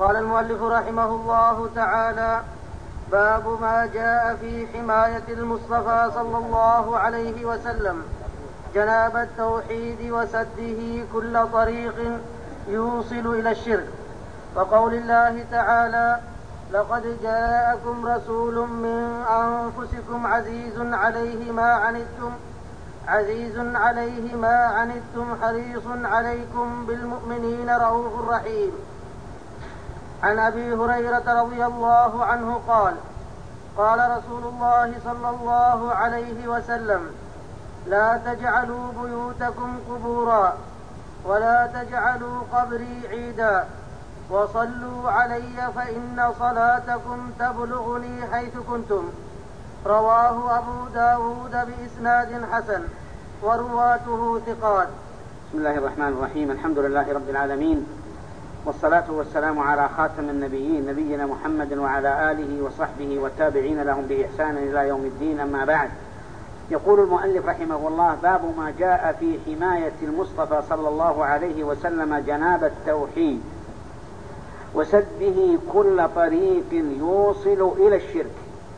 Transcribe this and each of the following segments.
قال المؤلف رحمه الله تعالى: باب ما جاء في حماية المصطفى صلى الله عليه وسلم جناب التوحيد وسده كل طريق يوصل إلى الشرك، وقول الله تعالى: لقد جاءكم رسول من أنفسكم عزيز عليه ما عنتم حريص عليكم بالمؤمنين رؤوف رحيم. عن أبي هريرة رضي الله عنه قال: قال رسول الله صلى الله عليه وسلم: لا تجعلوا بيوتكم قبورا ولا تجعلوا قبري عيدا وصلوا علي فإن صلاتكم تبلغني حيث كنتم. رواه أبو داود بإسناد حسن ورواته ثقات. بسم الله الرحمن الرحيم. الحمد لله رب العالمين، والصلاة والسلام على خاتم النبيين نبينا محمد وعلى آله وصحبه والتابعين لهم بإحسان إلى يوم الدين. أما بعد، يقول المؤلف رحمه الله: باب ما جاء في حماية المصطفى صلى الله عليه وسلم جناب التوحيد وسده كل طريق يوصل إلى الشرك.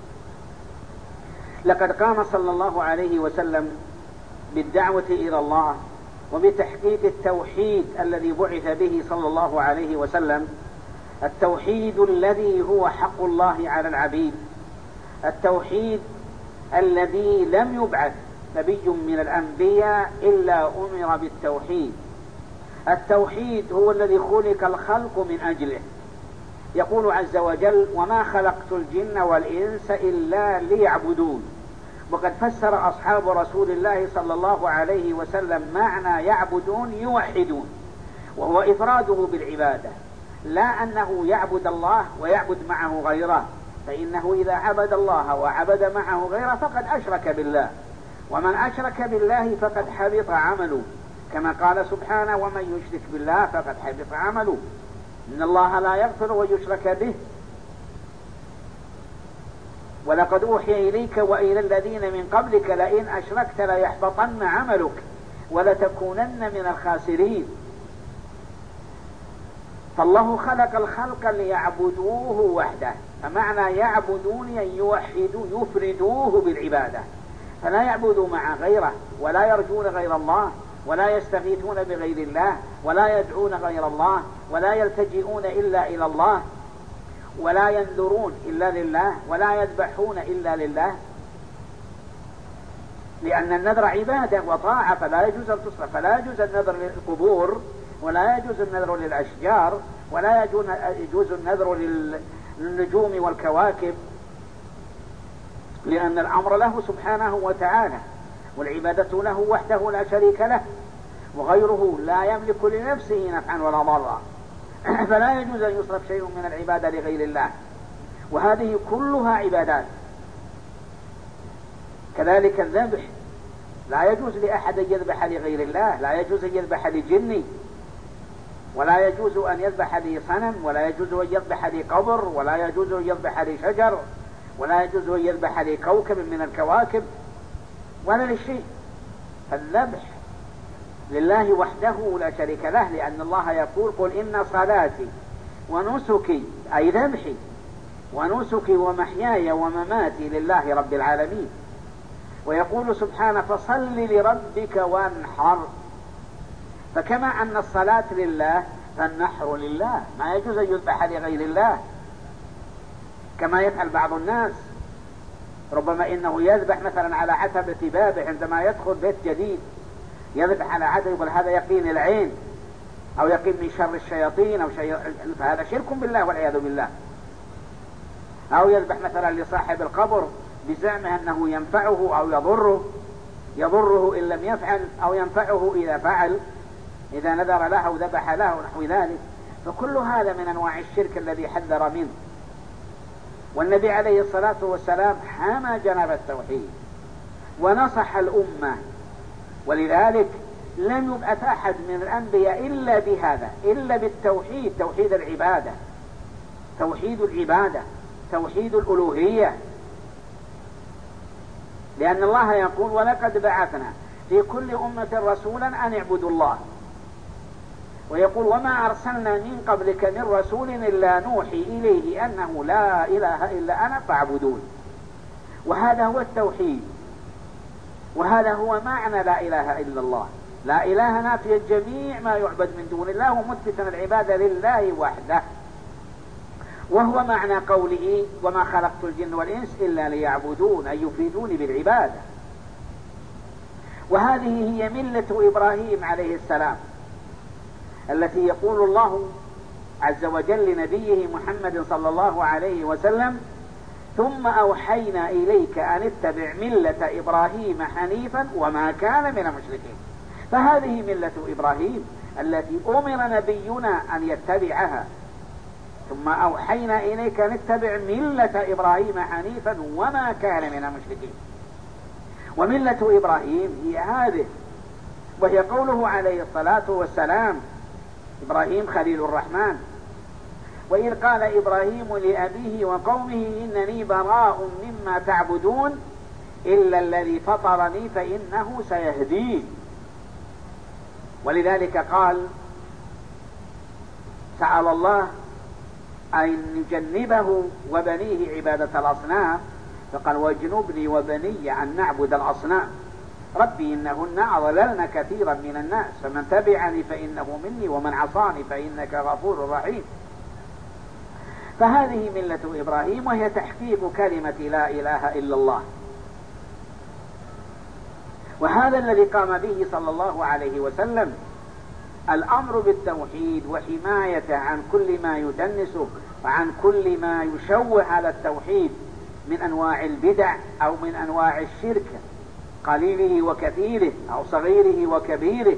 لقد قام صلى الله عليه وسلم بالدعوة إلى الله وبتحقيق التوحيد الذي بعث به صلى الله عليه وسلم، التوحيد الذي هو حق الله على العبيد، التوحيد الذي لم يبعث نبي من الأنبياء إلا أمر بالتوحيد. التوحيد هو الذي خلق الخلق من أجله. يقول عز وجل: وما خلقت الجن والإنس إلا ليعبدون. وقد فسر أصحاب رسول الله صلى الله عليه وسلم معنى يعبدون يوحدون، وهو إفراده بالعبادة، لا أنه يعبد الله ويعبد معه غيره، فإنه إذا عبد الله وعبد معه غيره فقد أشرك بالله، ومن أشرك بالله فقد حبط عمله، كما قال سبحانه: ومن يشرك بالله فقد حبط عمله، إن الله لا يغفر ويشرك به، ولقد أوحي إليك وإلى الذين من قبلك لئن أشركت ليحبطن عملك ولتكونن من الخاسرين. فالله خلق الخلق ليعبدوه وحده، فمعنى يعبدون أن يوحدوا يفردوه بالعبادة، فلا يعبدوا مع غيره، ولا يرجون غير الله، ولا يستغيثون بغير الله، ولا يدعون غير الله، ولا يلتجئون إلا إلى الله، ولا ينذرون إلا لله، ولا يذبحون إلا لله، لأن النذر عبادة وطاعة، فلا يجوز أن تصرف، فلا يجوز النذر للقبور، ولا يجوز النذر للأشجار، ولا يجوز النذر للنجوم والكواكب، لأن الأمر له سبحانه وتعالى، والعبادة له وحده لا شريك له، وغيره لا يملك لنفسه نفعا ولا ضرا، فلا يجوز أن يصرف شيء من العبادة لغير الله، وهذه كلها عبادات. كذلك الذبح، لا يجوز لأحد أن يذبح لغير الله، لا يجوز أن يذبح لجني، ولا يجوز أن يذبح لصنم، ولا يجوز أن يذبح لقبر، ولا يجوز أن يذبح لشجر، ولا يجوز أن يذبح لكوكب من الكواكب، ولا لشيء. الذبح لله وحده لا شريك له، لأن الله يقول: قل إن صلاتي ونسكي، أي ذبحي ونسكي ومحياي ومماتي لله رب العالمين. ويقول سبحانه: فصل لربك وانحر. فكما أن الصلاة لله فالنحر لله، ما يجوز أن يذبح لغير الله، كما يفعل بعض الناس. ربما إنه يذبح مثلا على عتبة بابه عندما يدخل بيت جديد، يذبح على عتبة، يقول هذا يقين العين أو يقين من شر الشياطين أو شيء، فهذا شرك بالله والعياذ بالله. أو يذبح مثلا لصاحب القبر بزعمه أنه ينفعه أو يضره إن لم يفعل، أو ينفعه إذا فعل، إذا نذر له أو ذبح له ونحو ذلك. فكل هذا من أنواع الشرك الذي حذر منه. والنبي عليه الصلاة والسلام حمى جناب التوحيد ونصح الأمة، ولذلك لم يبعث أحد من الأنبياء إلا بهذا، إلا بالتوحيد، توحيد العبادة، توحيد العبادة، توحيد الألوهية. لأن الله يقول: ولقد بعثنا في كل أمة رسولا أن اعبدوا الله. ويقول وما أرسلنا من قبلك من رسول إلا نوحي إليه أنه لا إله إلا أنا فاعبدون. وهذا هو التوحيد، وهذا هو معنى لا إله إلا الله. لا إله نافيا جميع ما يعبد من دون الله ومثبتا العبادة لله وحده، وهو معنى قوله وما خلقت الجن والإنس إلا ليعبدون، أي يفيدوني بالعبادة. وهذه هي ملة إبراهيم عليه السلام التي يقول الله عز وجل لنبيه محمد صلى الله عليه وسلم ثم أوحينا إليك أن اتبع ملة إبراهيم حنيفا وما كان من المشركين. فهذه ملة إبراهيم التي أمر نبينا أن يتبعها. ثم أوحينا إليك أن اتبع ملة إبراهيم حنيفا وما كان من المشركين. وملة إبراهيم هي هذه، وهي قوله عليه الصلاة والسلام إبراهيم خليل الرحمن: وإذ قال إبراهيم لأبيه وقومه إنني براء مما تعبدون إلا الذي فطرني فإنه سيهدين. ولذلك قال سأل الله أن يجنبه وبنيه عبادة الأصنام، فقال واجنبني وبني أن نعبد الأصنام ربي إنهن أضللن كثيرا من الناس فمن تبعني فإنه مني ومن عصاني فإنك غفور رحيم. فهذه ملة إبراهيم، وهي تحقيق كلمة لا إله إلا الله. وهذا الذي قام به صلى الله عليه وسلم، الأمر بالتوحيد وحمايته عن كل ما يدنسه وعن كل ما يشوه على التوحيد من أنواع البدع أو من أنواع الشرك قليله وكثيره أو صغيره وكبيره.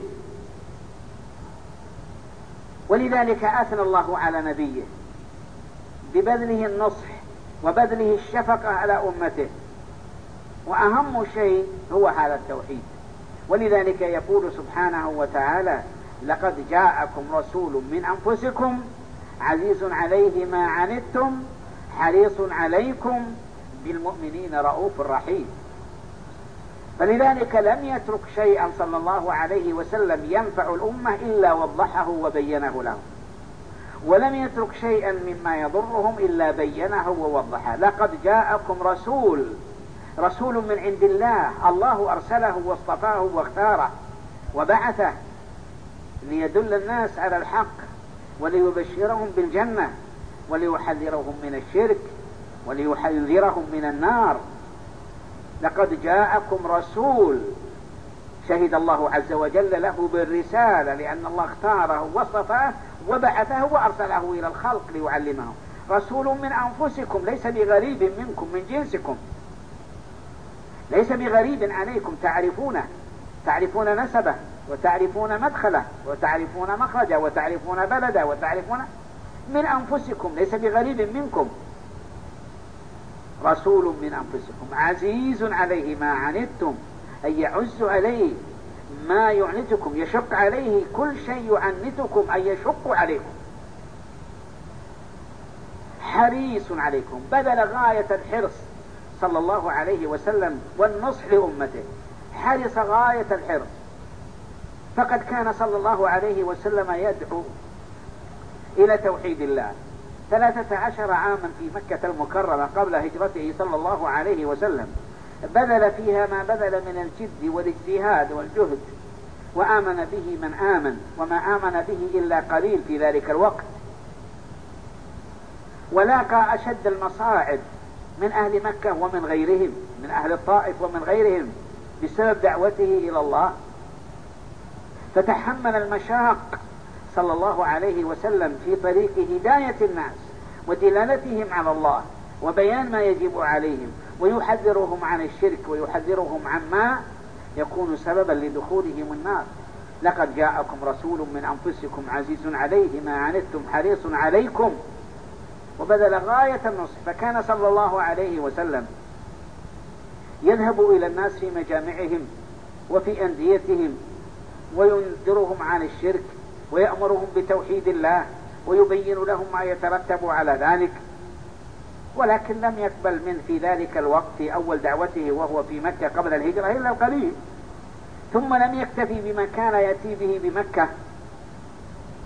ولذلك أثنى الله على نبيه ببذله النصح وبذله الشفقة على أمته، وأهم شيء هو هذا التوحيد. ولذلك يقول سبحانه وتعالى لقد جاءكم رسول من أنفسكم عزيز عليه ما عنتم حريص عليكم بالمؤمنين رؤوف رحيم. فلذلك لم يترك شيئا صلى الله عليه وسلم ينفع الأمة إلا وضحه وبينه لهم، ولم يترك شيئا مما يضرهم إلا بينه ووضحه. لقد جاءكم رسول من عند الله، الله أرسله واصطفاه واختاره وبعثه ليدل الناس على الحق وليبشرهم بالجنة وليحذرهم من الشرك وليحذرهم من النار. لقد جاءكم رسول، شهد الله عز وجل له بالرسالة لأن الله اختاره واصطفاه وبعثه وأرسله إلى الخلق ليعلمهم. رسول من أنفسكم ليس بغريب منكم من جنسكم، ليس بغريب عليكم، تعرفون نسبه وتعرفون مدخله وتعرفون مخرجه وتعرفون بلده وتعرفون من أنفسكم، ليس بغريب منكم. رسول من أنفسكم عزيز عليه ما عنتم، أي يعز عليه ما يعنتكم، يشق عليه كل شيء يعنتكم أي يشق عليكم. حريص عليكم، بذل غاية الحرص صلى الله عليه وسلم والنصح لأمته، حرص غاية الحرص. فقد كان صلى الله عليه وسلم يدعو إلى توحيد الله 13 عاما في مكة المكرمة قبل هجرته صلى الله عليه وسلم، بذل فيها ما بذل من الجد والاجتهاد والجهد، وآمن به من آمن، وما آمن به إلا قليل في ذلك الوقت. ولاقى أشد المصاعب من أهل مكة ومن غيرهم، من أهل الطائف ومن غيرهم، بسبب دعوته إلى الله. فتحمل المشاق صلى الله عليه وسلم في طريق هداية الناس ودلالتهم على الله وبيان ما يجب عليهم، ويحذرهم عن الشرك ويحذرهم عما يكون سببا لدخولهم النار. لقد جاءكم رسول من أنفسكم عزيز عليه ما عنتم حريص عليكم، وبذل غاية النصح. فكان صلى الله عليه وسلم يذهب إلى الناس في مجامعهم وفي أنديتهم وينذرهم عن الشرك ويأمرهم بتوحيد الله ويبين لهم ما يترتب على ذلك. ولكن لم يقبل من في ذلك الوقت في أول دعوته وهو في مكة قبل الهجرة إلا القليل. ثم لم يكتفي بما كان يأتي به بمكة،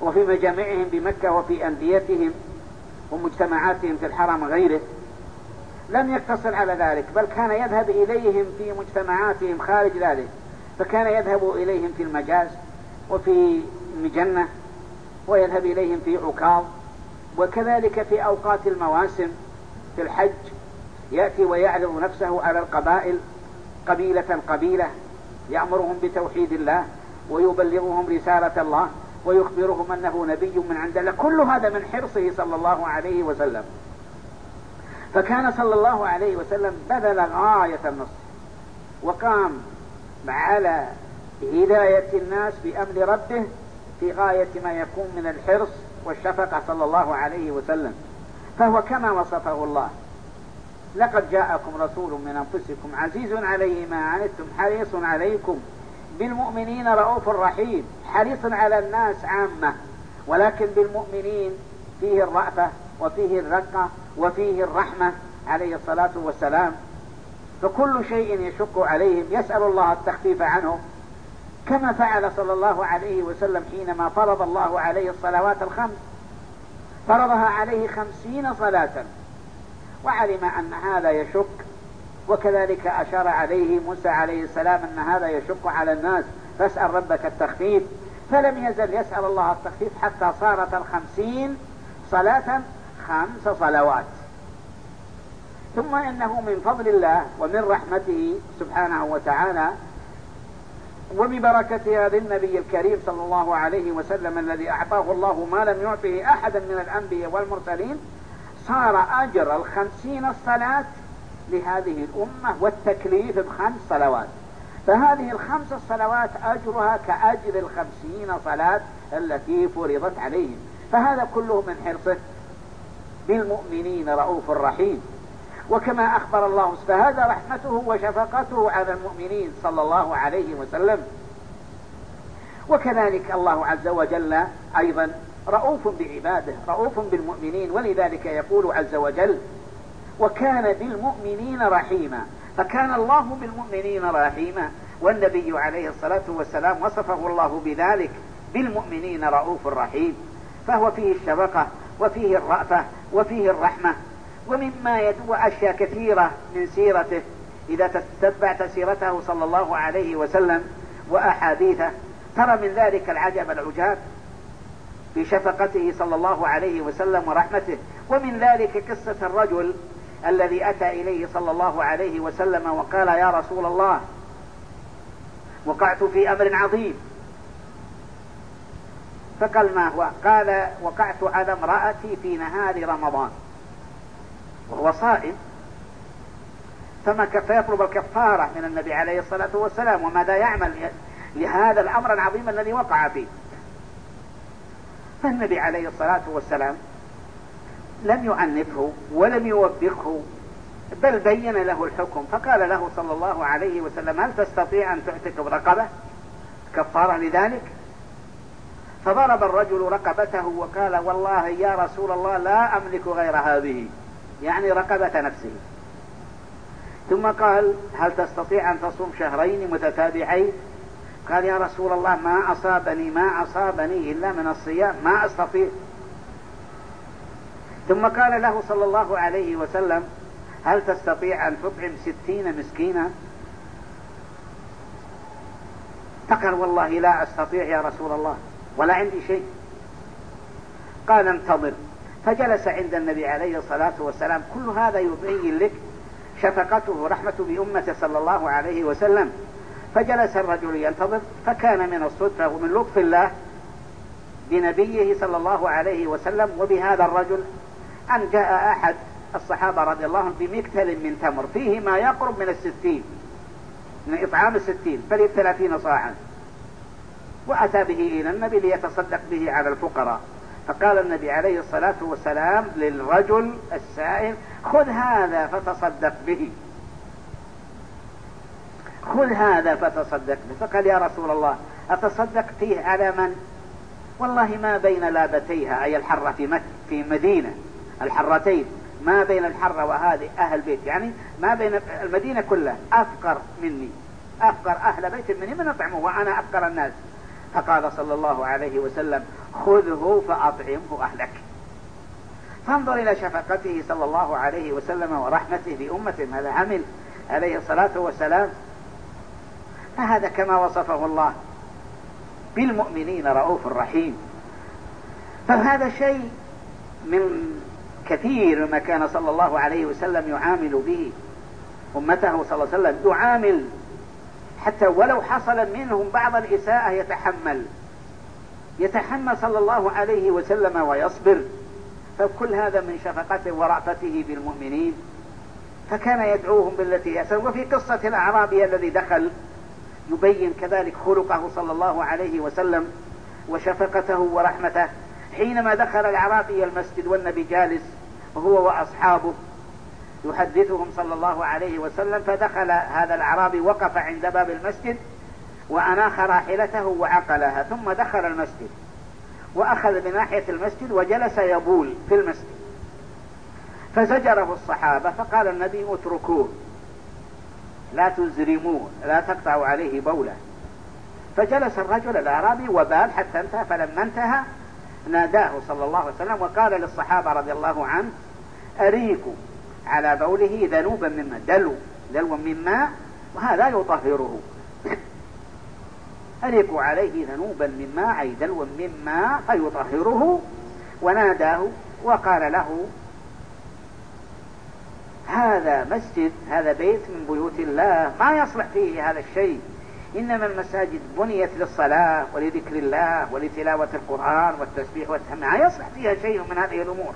وفي مجامعهم بمكة وفي أنديتهم ومجتمعاتهم في الحرم غيره. لم يقتصر على ذلك، بل كان يذهب إليهم في مجتمعاتهم خارج ذلك، فكان يذهب إليهم في المجاز وفي المجنة، ويذهب إليهم في عكاظ، وكذلك في أوقات المواسم في الحج يأتي ويعرض نفسه على القبائل قبيلة قبيلة، يأمرهم بتوحيد الله ويبلغهم رسالة الله ويخبرهم أنه نبي من عند الله. كل هذا من حرصه صلى الله عليه وسلم. فكان صلى الله عليه وسلم بذل غاية النصر، وقام على هداية الناس بأمر ربه في غاية ما يكون من الحرص والشفقة صلى الله عليه وسلم. فهو كما وصفه الله: لقد جاءكم رسول من أنفسكم عزيز عليه ما عنتم حريص عليكم بالمؤمنين رؤوف رحيم. حريص على الناس عامة، ولكن بالمؤمنين فيه الرأفة وفيه الرقة وفيه الرحمة عليه الصلاة والسلام. فكل شيء يشق عليهم يسأل الله التخفيف عنه، كما فعل صلى الله عليه وسلم حينما فرض الله عليه الصلوات الخمس، فرضها عليه 50 صلاة، وعلم أن هذا يشق، وكذلك أشار عليه موسى عليه السلام أن هذا يشق على الناس فاسأل ربك التخفيف، فلم يزل يسأل الله التخفيف حتى صارت 50 صلاة 5 صلوات. ثم إنه من فضل الله ومن رحمته سبحانه وتعالى وببركة هذا النبي الكريم صلى الله عليه وسلم الذي أعطاه الله ما لم يعطه أحدا من الأنبياء والمرسلين، صار أجر 50 الصلاة لهذه الأمة والتكليف ب5 صلوات. فهذه 5 صلوات أجرها كأجر 50 صلاة التي فرضت عليهم. فهذا كله من حرصه بالمؤمنين رؤوف رحيم. وكما أخبر الله، فهذا رحمته وشفقته على المؤمنين صلى الله عليه وسلم. وكذلك الله عز وجل أيضا رؤوف بعباده، رؤوف بالمؤمنين، ولذلك يقول عز وجل: وكان بالمؤمنين رحيما. فكان الله بالمؤمنين رحيما، والنبي عليه الصلاة والسلام وصفه الله بذلك: بالمؤمنين رؤوف رحيم. فهو فيه الشفقة وفيه الرأفة وفيه الرحمة. ومما يدعو أشياء كثيرة من سيرته، إذا تتبعت سيرته صلى الله عليه وسلم وأحاديثه ترى من ذلك العجب العجاب في شفقته صلى الله عليه وسلم ورحمته. ومن ذلك قصة الرجل الذي أتى إليه صلى الله عليه وسلم وقال: يا رسول الله، وقعت في أمر عظيم. فقال: ما هو؟ قال: وقعت على امرأتي في نهار رمضان وهو صائم، فيطلب الكفارة من النبي عليه الصلاة والسلام، وماذا يعمل لهذا الأمر العظيم الذي وقع فيه. فالنبي عليه الصلاة والسلام لم يعنفه ولم يوبخه، بل بين له الحكم. فقال له صلى الله عليه وسلم: هل تستطيع أن تعتق رقبة كفارة لذلك؟ فضرب الرجل رقبته وقال: والله يا رسول الله لا أملك غير هذه، يعني رقبة نفسه. ثم قال: هل تستطيع أن تصوم شهرين متتابعين؟ قال: يا رسول الله ما أصابني إلا من الصيام، ما أستطيع. ثم قال له صلى الله عليه وسلم: هل تستطيع أن تطعم 60 مسكينا؟ فقال: والله لا أستطيع يا رسول الله، ولا عندي شيء. قال: انتظر. فجلس عند النبي عليه الصلاة والسلام. كل هذا يبين لك شفقته ورحمته بأمته صلى الله عليه وسلم. فجلس الرجل ينتظر، فكان من الصدفة ومن لطف الله بنبيه صلى الله عليه وسلم وبهذا الرجل أن جاء أحد الصحابة رضي الله عنهم بمكتل من تمر فيه ما يقرب من 60، من إطعام 60، بل 30 صاعا، وأتى به إلى النبي ليتصدق به على الفقراء. فقال النبي عليه الصلاة والسلام للرجل السائل: خذ هذا فتصدق به، خذ هذا فتصدق به. فقال: يا رسول الله أتصدق فيه على من؟ والله ما بين لابتيها، أي الحرة في مدينة، الحرتين ما بين الحرة وهذه أهل بيت، يعني ما بين المدينة كلها أفقر مني، أفقر أهل بيت مني من أطعمه، وأنا أفقر الناس. فقال صلى الله عليه وسلم: خذه فأطعمه أهلك. فانظر إلى شفقته صلى الله عليه وسلم ورحمته بأمته، ماذا عمل عليه الصلاة والسلام. فهذا كما وصفه الله بالمؤمنين رؤوف رحيم. فهذا شيء من كثير ما كان صلى الله عليه وسلم يعامل به أمته صلى الله عليه وسلم، يعامل حتى ولو حصل منهم بعض الإساءة يتحمل صلى الله عليه وسلم ويصبر. فكل هذا من شفقته ورأفته بالمؤمنين. فكان يدعوهم بالتي هي أحسن. وفي قصة الأعرابي الذي دخل يبين كذلك خلقه صلى الله عليه وسلم وشفقته ورحمته. حينما دخل الأعرابي المسجد والنبي جالس وهو وأصحابه يحدثهم صلى الله عليه وسلم، فدخل هذا الأعرابي وقف عند باب المسجد وأناخ راحلته وعقلها، ثم دخل المسجد وأخذ بناحية المسجد وجلس يبول في المسجد. فزجره الصحابة فقال النبي اتركوه لا تزرموه لا تقطعوا عليه بوله. فجلس الرجل الأعرابي وبال حتى انتهى. فلما انتهى ناداه صلى الله عليه وسلم وقال للصحابة رضي الله عنه أريكوا على بوله ذنوبا مما دلوا من ماء وهذا يطهره. أريكوا عليه ذنوبا من ماء أي دلوا من ماء فيطهره. وناداه وقال له هذا مسجد، هذا بيت من بيوت الله ما يصلح فيه هذا الشيء. إنما المساجد بنيت للصلاة ولذكر الله ولتلاوة القرآن والتسبيح والتهميد، ما يصلح فيها شيء من هذه الأمور.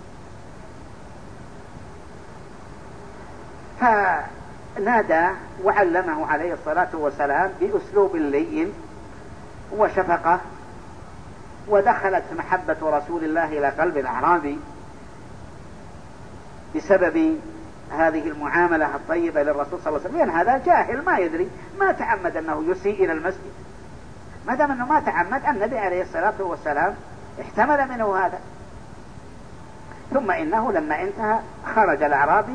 فنادى وعلمه عليه الصلاة والسلام بأسلوب لين وشفقة. ودخلت محبة رسول الله إلى قلب الأعرابي بسبب هذه المعاملة الطيبة للرسول صلى الله عليه وسلم، لأن هذا جاهل ما يدري، ما تعمد أنه يسيء إلى المسجد. ما دام أنه ما تعمد، النبي عليه الصلاة والسلام احتمل منه هذا. ثم إنه لما انتهى خرج الأعرابي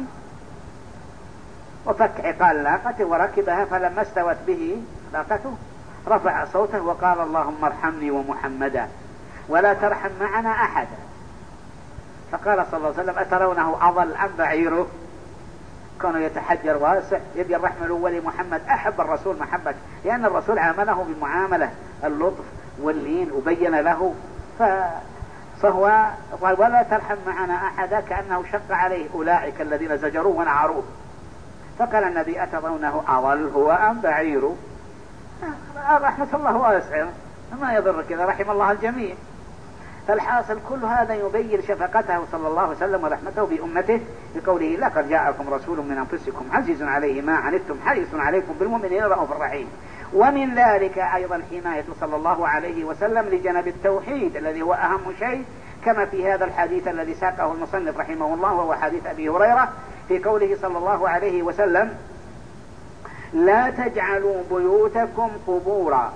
وفك عقال ناقته وركبها. فلما استوت به ناقته رفع صوته وقال اللهم ارحمني ومحمدا ولا ترحم معنا أحدا. فقال صلى الله عليه وسلم أترونه أضل أم بعيره؟ كانوا يتحجر واسع يبي الرحمة الأول محمد. أحب الرسول محبة، لأن الرسول عامله بالمعاملة اللطف واللين وبين له. فهو قال ولا ترحم معنا أحدا كأنه شق عليه أولئك الذين زجروه ونعروه. فقال النبي أترونه أضل هو أم بعيره؟ رحمة الله واسعة ما يضر كذا، رحم الله الجميع. فالحاصل كل هذا يبين شفقته صلى الله عليه وسلم ورحمته بأمته بقوله لقد جاءكم رسول من أنفسكم عزيز عليه ما عنتم حريص عليكم بالمؤمنين رؤوف رحيم. ومن ذلك أيضا حماية صلى الله عليه وسلم لجنب التوحيد الذي هو أهم شيء، كما في هذا الحديث الذي ساقه المصنف رحمه الله وهو حديث أبي هريرة في قوله صلى الله عليه وسلم لا تجعلوا بيوتكم قبورا،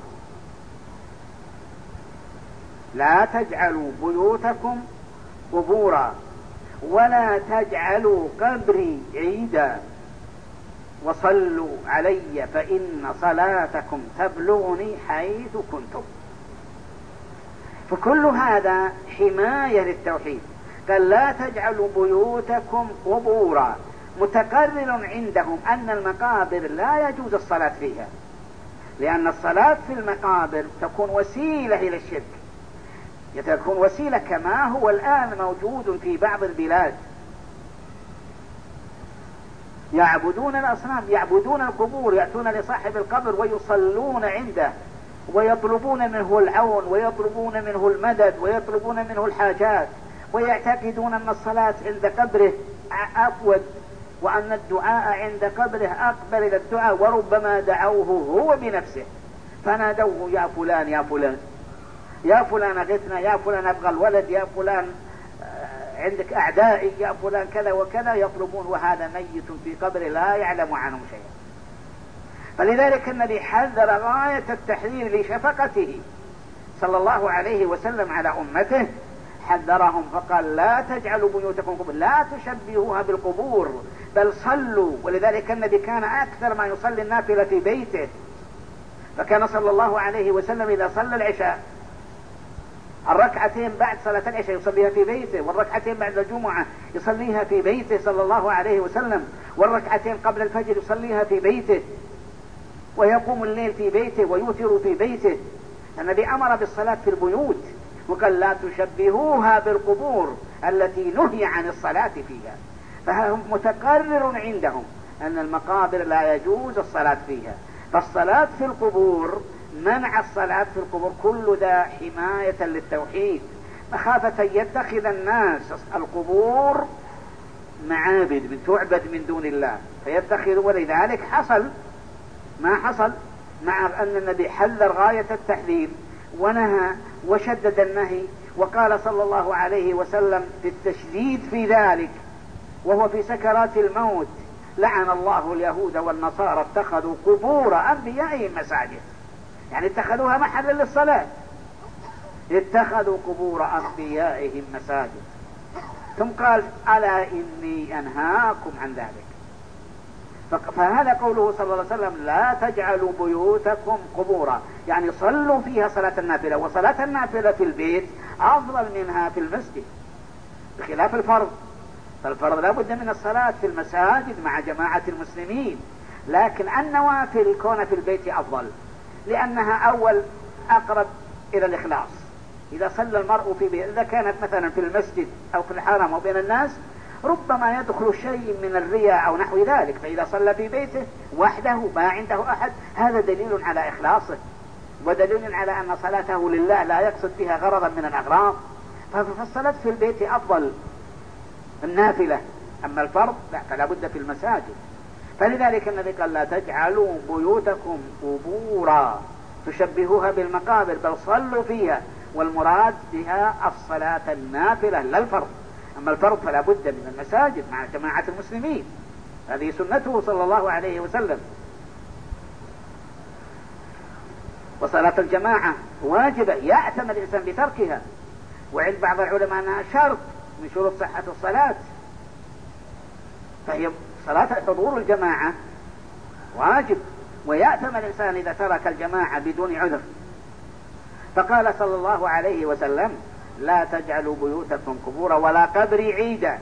لا تجعلوا بيوتكم قبورا ولا تجعلوا قبري عيدا وصلوا علي فإن صلاتكم تبلغني حيث كنتم. فكل هذا حماية للتوحيد. قال لا تجعلوا بيوتكم قبورا، متقرر عندهم أن المقابر لا يجوز الصلاة فيها، لأن الصلاة في المقابر تكون وسيلة إلى الشرك، تكون وسيلة كما هو الآن موجود في بعض البلاد. يعبدون الأصنام، يعبدون القبور، يأتون لصاحب القبر ويصلون عنده ويطلبون منه العون ويطلبون منه المدد ويطلبون منه الحاجات، ويعتقدون أن الصلاة عند قبره أفود وأن الدعاء عند قبره أقبل إلى الدعاء، وربما دعوه هو بنفسه فنادوه يا فلان يا فلان يا فلان أغثنا، يا فلان أبغى الولد، يا فلان عندك أعدائي، يا فلان كذا وكذا، يطلبون وهذا ميت في قبره لا يعلم عنه شيئا. فلذلك النبي حذر غاية التحذير لشفقته صلى الله عليه وسلم على أمته، حذرهم فقال لا تجعلوا بيوتكم قبور، لا تشبهوها بالقبور بل صلوا. ولذلك النبي كان أكثر ما يصلي النافلة في بيته، فكان صلى الله عليه وسلم إذا صلى العشاء الركعتين بعد صلاة العشاء يصليها في بيته، والركعتين بعد الجمعة يصليها في بيته صلى الله عليه وسلم، والركعتين قبل الفجر يصليها في بيته، ويقوم الليل في بيته ويوتر في بيته. النبي أمر بالصلاة في البيوت وقال لا تشبهوها بالقبور التي نهي عن الصلاة فيها. فهم متقرر عندهم أن المقابر لا يجوز الصلاة فيها. فالصلاة في القبور، منع الصلاة في القبور كل ذا حماية للتوحيد، مخافة يتخذ الناس القبور معابد من تعبد من دون الله فيتخذ. ولذلك حصل ما حصل، مع أن النبي حذر غاية التحذير ونهى وشدد النهي، وقال صلى الله عليه وسلم في التشديد في ذلك وهو في سكرات الموت: لعن الله اليهود والنصارى اتخذوا قبور أنبيائهم مساجد. يعني اتخذوها محلا للصلاة، اتخذوا قبور أنبيائهم مساجد. ثم قال: ألا إني أنهاكم عن ذلك. فهذا قوله صلى الله عليه وسلم: لا تجعلوا بيوتكم قبورا، يعني صلوا فيها صلاة النافلة، وصلاة النافلة في البيت أفضل منها في المسجد بخلاف الفرض. فالفرض لا بد من الصلاة في المساجد مع جماعة المسلمين، لكن النوافل كون في البيت أفضل، لأنها أول أقرب إلى الإخلاص. إذا صلى المرء في بيت، إذا كانت مثلا في المسجد أو في الحرم أو بين الناس، ربما يدخل شيء من الرياء أو نحو ذلك، فإذا صلى في بيته وحده ما عنده أحد، هذا دليل على إخلاصه ودليل على أن صلاته لله لا يقصد بها غرضا من الأغراض. فالصلاة في البيت أفضل النافلة، أما الفرض لا، فلا بد في المساجد. فلذلك النبي قال: لا تجعلوا بيوتكم قبورا تشبهوها بالمقابر، بل صلوا فيها، والمراد بها الصلاة النافلة لا الفرض. أما الفرض فلا بد من المساجد مع جماعة المسلمين، هذه سنته صلى الله عليه وسلم. وصلاة الجماعة واجبة يأثم الإنسان بتركها، وعند بعض العلماء أنها شرط من شروط صحة الصلاة، فهي صلاة حضور الجماعة واجب، ويأثم الإنسان إذا ترك الجماعة بدون عذر. فقال صلى الله عليه وسلم: لا تجعلوا بيوتكم قبورا ولا قبري عيدا.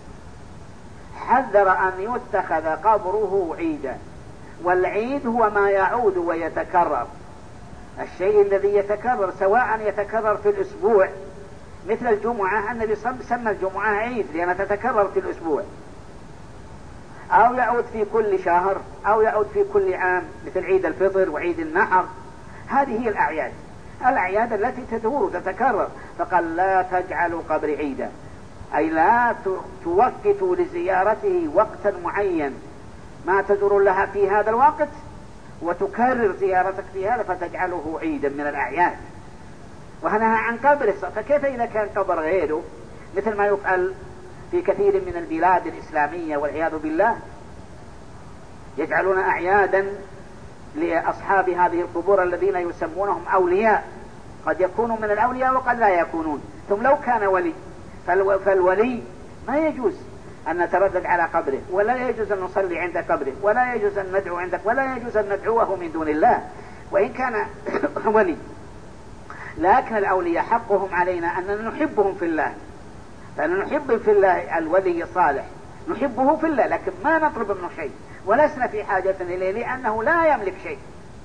حذر أن يتخذ قبره عيدا، والعيد هو ما يعود ويتكرر، الشيء الذي يتكرر، سواء يتكرر في الأسبوع مثل الجمعة، النبي سمى الجمعة عيد لأنها تتكرر في الأسبوع، أو يعود في كل شهر، أو يعود في كل عام مثل عيد الفطر وعيد النحر. هذه هي الأعياد التي تدور وتتكرر. فقال: لا تجعلوا قبر عيدا، أي لا توقتوا لزيارته وقتا معين ما تزور لها في هذا الوقت وتكرر زيارتك في هذا فتجعله عيدا من الأعياد. وهنها عن قبره، فكيف إذا كان قبر غيره مثل ما يفعل في كثير من البلاد الإسلامية والعياذ بالله، يجعلون أعيادا لأصحاب هذه القبور الذين يسمونهم أولياء، قد يكونوا من الأولياء وقد لا يكونون. ثم لو كان ولي، فالولي ما يجوز أن نتردد على قبره، ولا يجوز أن نصلي عند قبره، ولا يجوز أن ندعو عندك، ولا يجوز أن ندعوه من دون الله وإن كان ولي. لكن الأولياء حقهم علينا أن نحبهم في الله، فأن نحب في الله الولي الصالح، نحبه في الله، لكن ما نطلب منه شيء ولسنا في حاجة إليه، لأنه لا يملك شيء،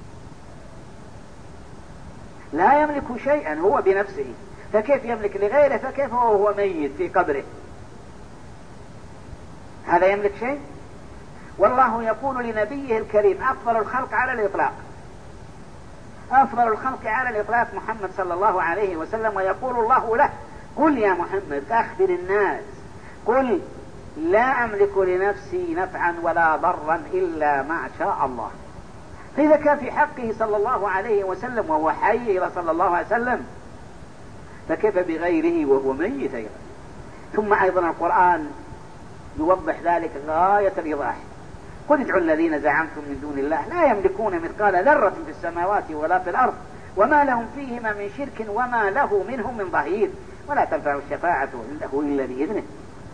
لا يملك شيئا هو بنفسه، فكيف يملك لغيره؟ فكيف هو ميت في قبره؟ هذا يملك شيء؟ والله يقول لنبيه الكريم: أفضل الخلق على الإطلاق، أفضل الخلق على الإطلاق محمد صلى الله عليه وسلم، ويقول الله له: قل يا محمد أخبر الناس، قل لا أملك لنفسي نفعا ولا ضرا إلا ما شاء الله. فإذا كان في حقه صلى الله عليه وسلم وهو حي صلى الله عليه وسلم، فكيف بغيره وهو ميت أيضا؟ ثم أيضا القرآن يوضح ذلك غاية الإيضاح: قل ادعوا الذين زعمتم من دون الله لا يملكون مثقال ذرة في السماوات ولا في الأرض وما لهم فيهما من شرك وما له منهم من ظهير ولا تنفع الشفاعة عنده إلا بإذنه.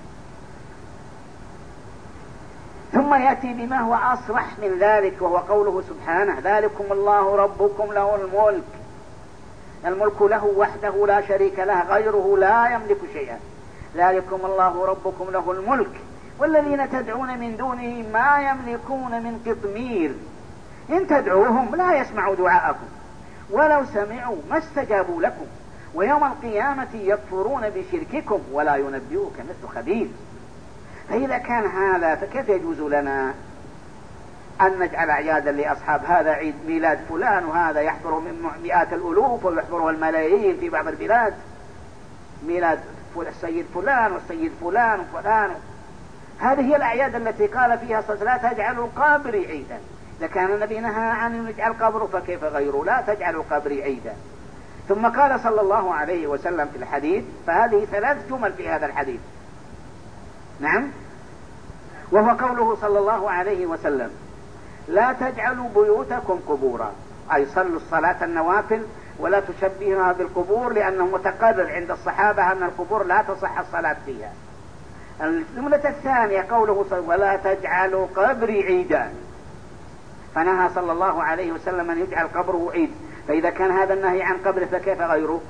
ثم يأتي بما هو أصرح من ذلك، وهو قوله سبحانه: ذلكم الله ربكم له الملك الملك له وحده لا شريك له، غيره لا يملك شيئا. ذلكم الله ربكم له الملك والذين تدعون من دونه ما يملكون من قطمير إن تدعوهم لا يسمعوا دعاءكم ولو سمعوا ما استجابوا لكم ويوم القيامة يكفرون بشرككم ولا ينبئك مثل خبير. فإذا كان هذا فكيف يجوز لنا أن نجعل أعيادا لأصحاب هذا عيد ميلاد فلان وهذا يحضر من مئات الألوف ويحضره الملايين في بعض البلاد، ميلاد السيد فلان والسيد فلان وفلان. هذه هي الأعياد التي قال فيها صلى الله عليه وسلم لا تجعلوا قبري عيدا. إذا كان النبي نهى عن أن يجعل قبره فكيف غيره؟ لا تجعلوا قبري عيدا. ثم قال صلى الله عليه وسلم في الحديث، فهذه 3 جمل في هذا الحديث، نعم، وهو قوله صلى الله عليه وسلم لا تجعلوا بيوتكم قبورا، أي صلوا الصلاة النوافل ولا تشبهها بالقبور، لأنه متقرر عند الصحابة أن القبور لا تصح الصلاة فيها. الجملة الثانية قوله ولا تجعلوا قبري عيدا، فنهى صلى الله عليه وسلم أن يجعل قبره عيد. فإذا كان هذا النهي عن قبره فكيف غيره؟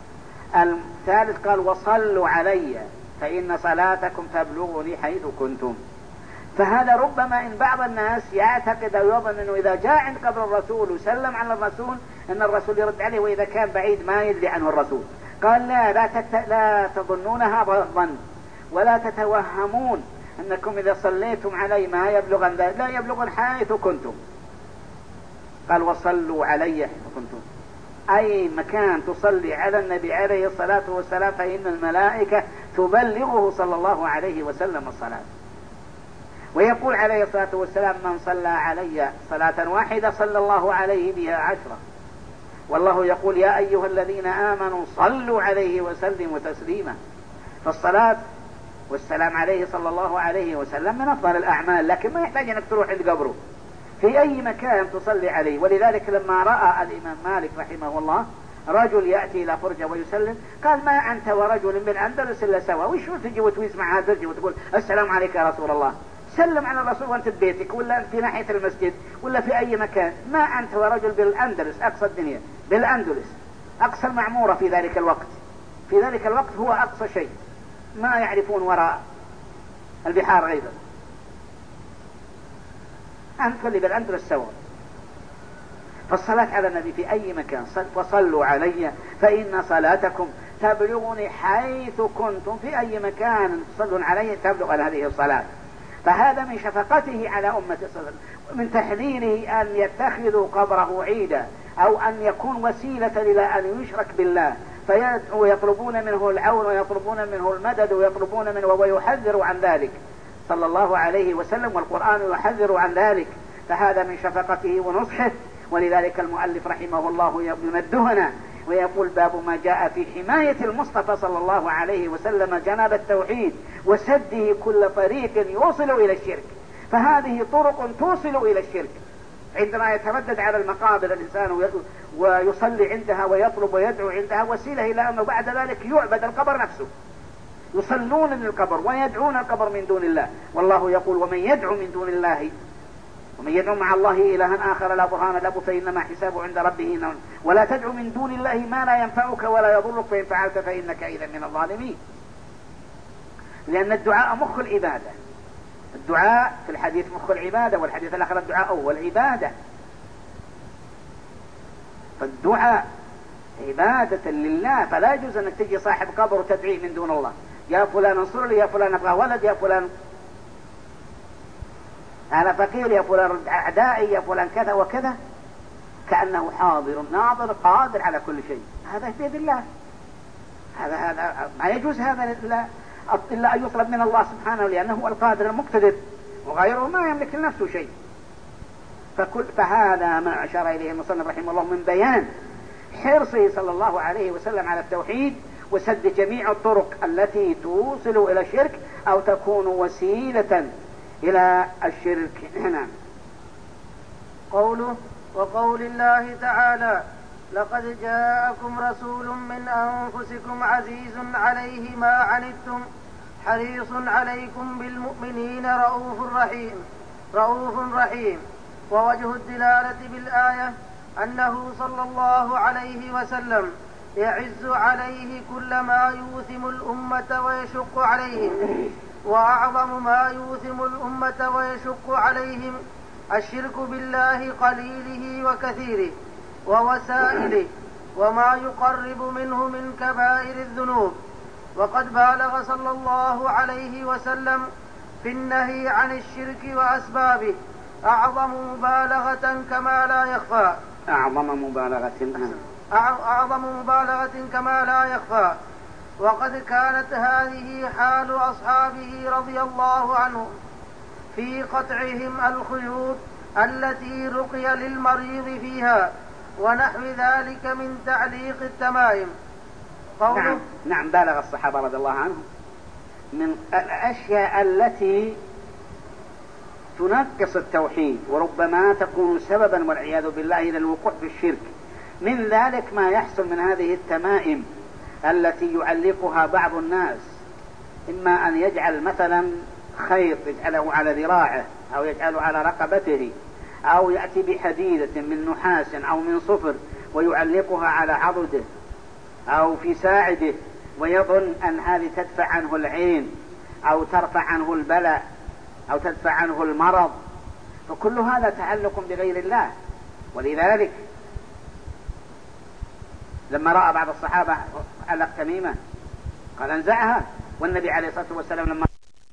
الثالث قال وصلوا علي فإن صلاتكم تبلغني حيث كنتم. فهذا ربما إن بعض الناس يعتقد أو يظن أنه إذا جاء عند قبر الرسول وسلم على الرسول أن الرسول يرد عليه، وإذا كان بعيد ما يدري عنه الرسول. قال لا تظنون هذا الظن ولا تتوهمون أنكم إذا صليتم علي ما يبلغن ذلك، لا يبلغن حيث كنتم. قال وصلوا علي حيث كنتم، أي مكان تصلي على النبي عليه الصلاة والسلام فإن الملائكة تبلغه صلى الله عليه وسلم الصلاة. ويقول عليه الصلاة والسلام من صلى علي صلاة واحدة صلى الله عليه بها 10. والله يقول يا أيها الذين آمنوا صلوا عليه وسلموا تسليما. فالصلاة والسلام عليه صلى الله عليه وسلم من أفضل الأعمال، لكن ما يحتاج أنك تروح عند قبره، في أي مكان تصلي عليه. ولذلك لما رأى الإمام مالك رحمه الله رجل يأتي إلى فرجة ويسلم قال ما أنت ورجل من أندلس إلا سوا، وش تجي وتويز مع هذا تجي وتقول السلام عليك يا رسول الله؟ سلم على الرسول وانت ببيتك ولا انت في ناحية المسجد ولا في أي مكان. ما أنت ورجل بالأندلس، أقصى الدنيا بالأندلس، أقصى المعمورة في ذلك الوقت. في ذلك الوقت هو أقصى شيء، ما يعرفون وراء البحار غيره. أنت اللي بالأندلس سوا. فالصلاة على النبي في أي مكان، وصلوا علي فإن صلاتكم تبلغني حيث كنتم، في أي مكان تصلون علي تبلغ هذه الصلاة. فهذا من شفقته على أمة صلى الله عليه وسلم، ومن تحذيره أن يتخذوا قبره عيدا أو أن يكون وسيلة إلى أن يشرك بالله، ويطلبون منه العون ويطلبون منه المدد ويطلبون منه، ويحذر عن ذلك صلى الله عليه وسلم، والقرآن يحذر عن ذلك. فهذا من شفقته ونصحه. ولذلك المؤلف رحمه الله يمدهنا ويقول باب ما جاء في حماية المصطفى صلى الله عليه وسلم جناب التوحيد وسده كل طريق يوصل إلى الشرك. فهذه طرق توصل إلى الشرك. عندما يتردد على المقابر الإنسان ويصلي عندها ويطلب ويدعو عندها، وسيلة إلى أنه بعد ذلك يعبد القبر نفسه. يصلون للقبر ويدعون القبر من دون الله. والله يقول ومن يدعو من دون الله ومن يدعو مع الله إلها آخر لا برهان له فإنما حسابه عند ربه نون. ولا تدعو من دون الله ما لا ينفعك ولا يضرك، فإن فعلت فإنك إذا من الظالمين. لأن الدعاء مخ العبادة. الدعاء في الحديث مخ العبادة، والحديث الآخر الدعاء هو العبادة. فالدعاء عبادة لله، فلا يجوز أنك تجي صاحب قبر وتدعيه من دون الله. يا فلان انصر لي، يا فلان أبغى ولد، يا فلان أنا فقير، يا فلان رد أعدائي، يا فلان كذا وكذا، كأنه حاضر ناظر قادر على كل شيء. هذا في يد الله. هذا ما يجوز هذا إلا أن يطلب من الله سبحانه، لأنه هو القادر المقتدر، وغيره ما يملك لنفسه شيء. فهذا ما أشار إليه المصنف رحمه الله من بيان حرصه صلى الله عليه وسلم على التوحيد وسد جميع الطرق التي توصل إلى الشرك أو تكون وسيلة إلى الشرك. نعم. قوله وقول الله تعالى لقد جاءكم رسول من أنفسكم عزيز عليه ما عنتم حريص عليكم بالمؤمنين رؤوف رحيم. ووجه الدلالة بالآية أنه صلى الله عليه وسلم يعز عليه كل ما يوثم الأمة ويشق عليهم، وأعظم ما يوثم الأمة ويشق عليهم الشرك بالله قليله وكثيره ووسائله وما يقرب منه من كبائر الذنوب. وقد بالغ صلى الله عليه وسلم في النهي عن الشرك وأسبابه أعظم مبالغة كما لا يخفى. وقد كانت هذه حال أصحابه رضي الله عنهم في قطعهم الخيوط التي رقي للمريض فيها ونحو ذلك من تعليق التمائم. نعم بالغ الصحابة رضي الله عنهم من الأشياء التي تنقص التوحيد وربما تكون سببا والعياذ بالله إلى الوقوع في الشرك. من ذلك ما يحصل من هذه التمائم التي يعلقها بعض الناس، إما أن يجعل مثلا خيط يجعله على ذراعه أو يجعله على رقبته، أو يأتي بحديدة من نحاس أو من صفر ويعلقها على عضده أو في ساعده، ويظن أن هذه تدفع عنه العين أو ترفع عنه البلاء أو تدفع عنه المرض، فكل هذا تعلق بغير الله. ولذلك لما رأى بعض الصحابة علق تميمة قال انزعها، والنبي عليه الصلاة والسلام لما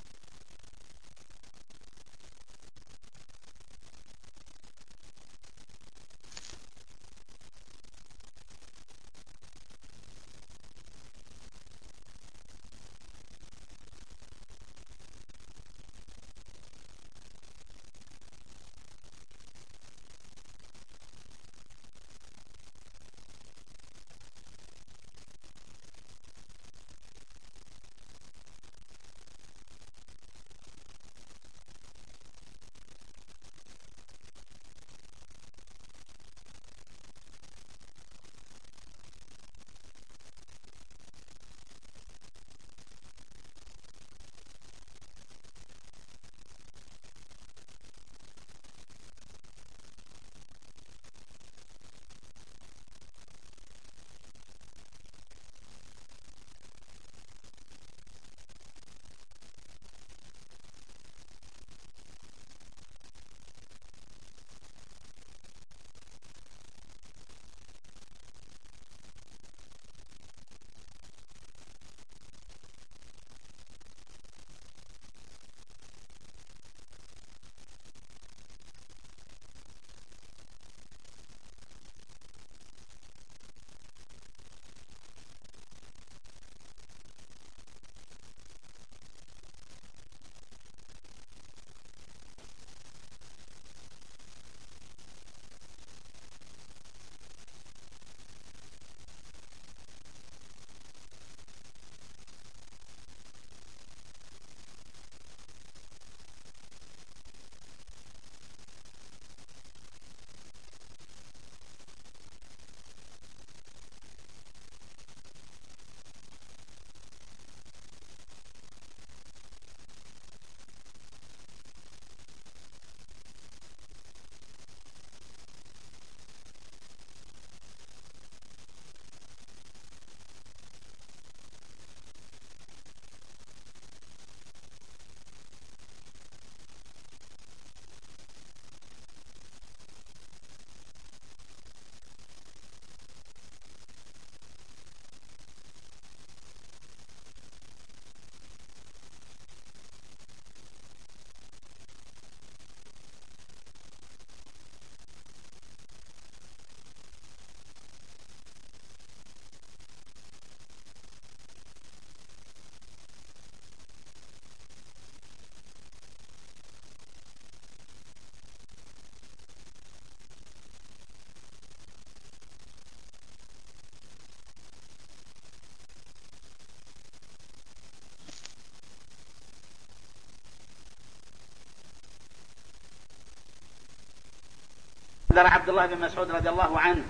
درى عبد الله بن مسعود رضي الله عنه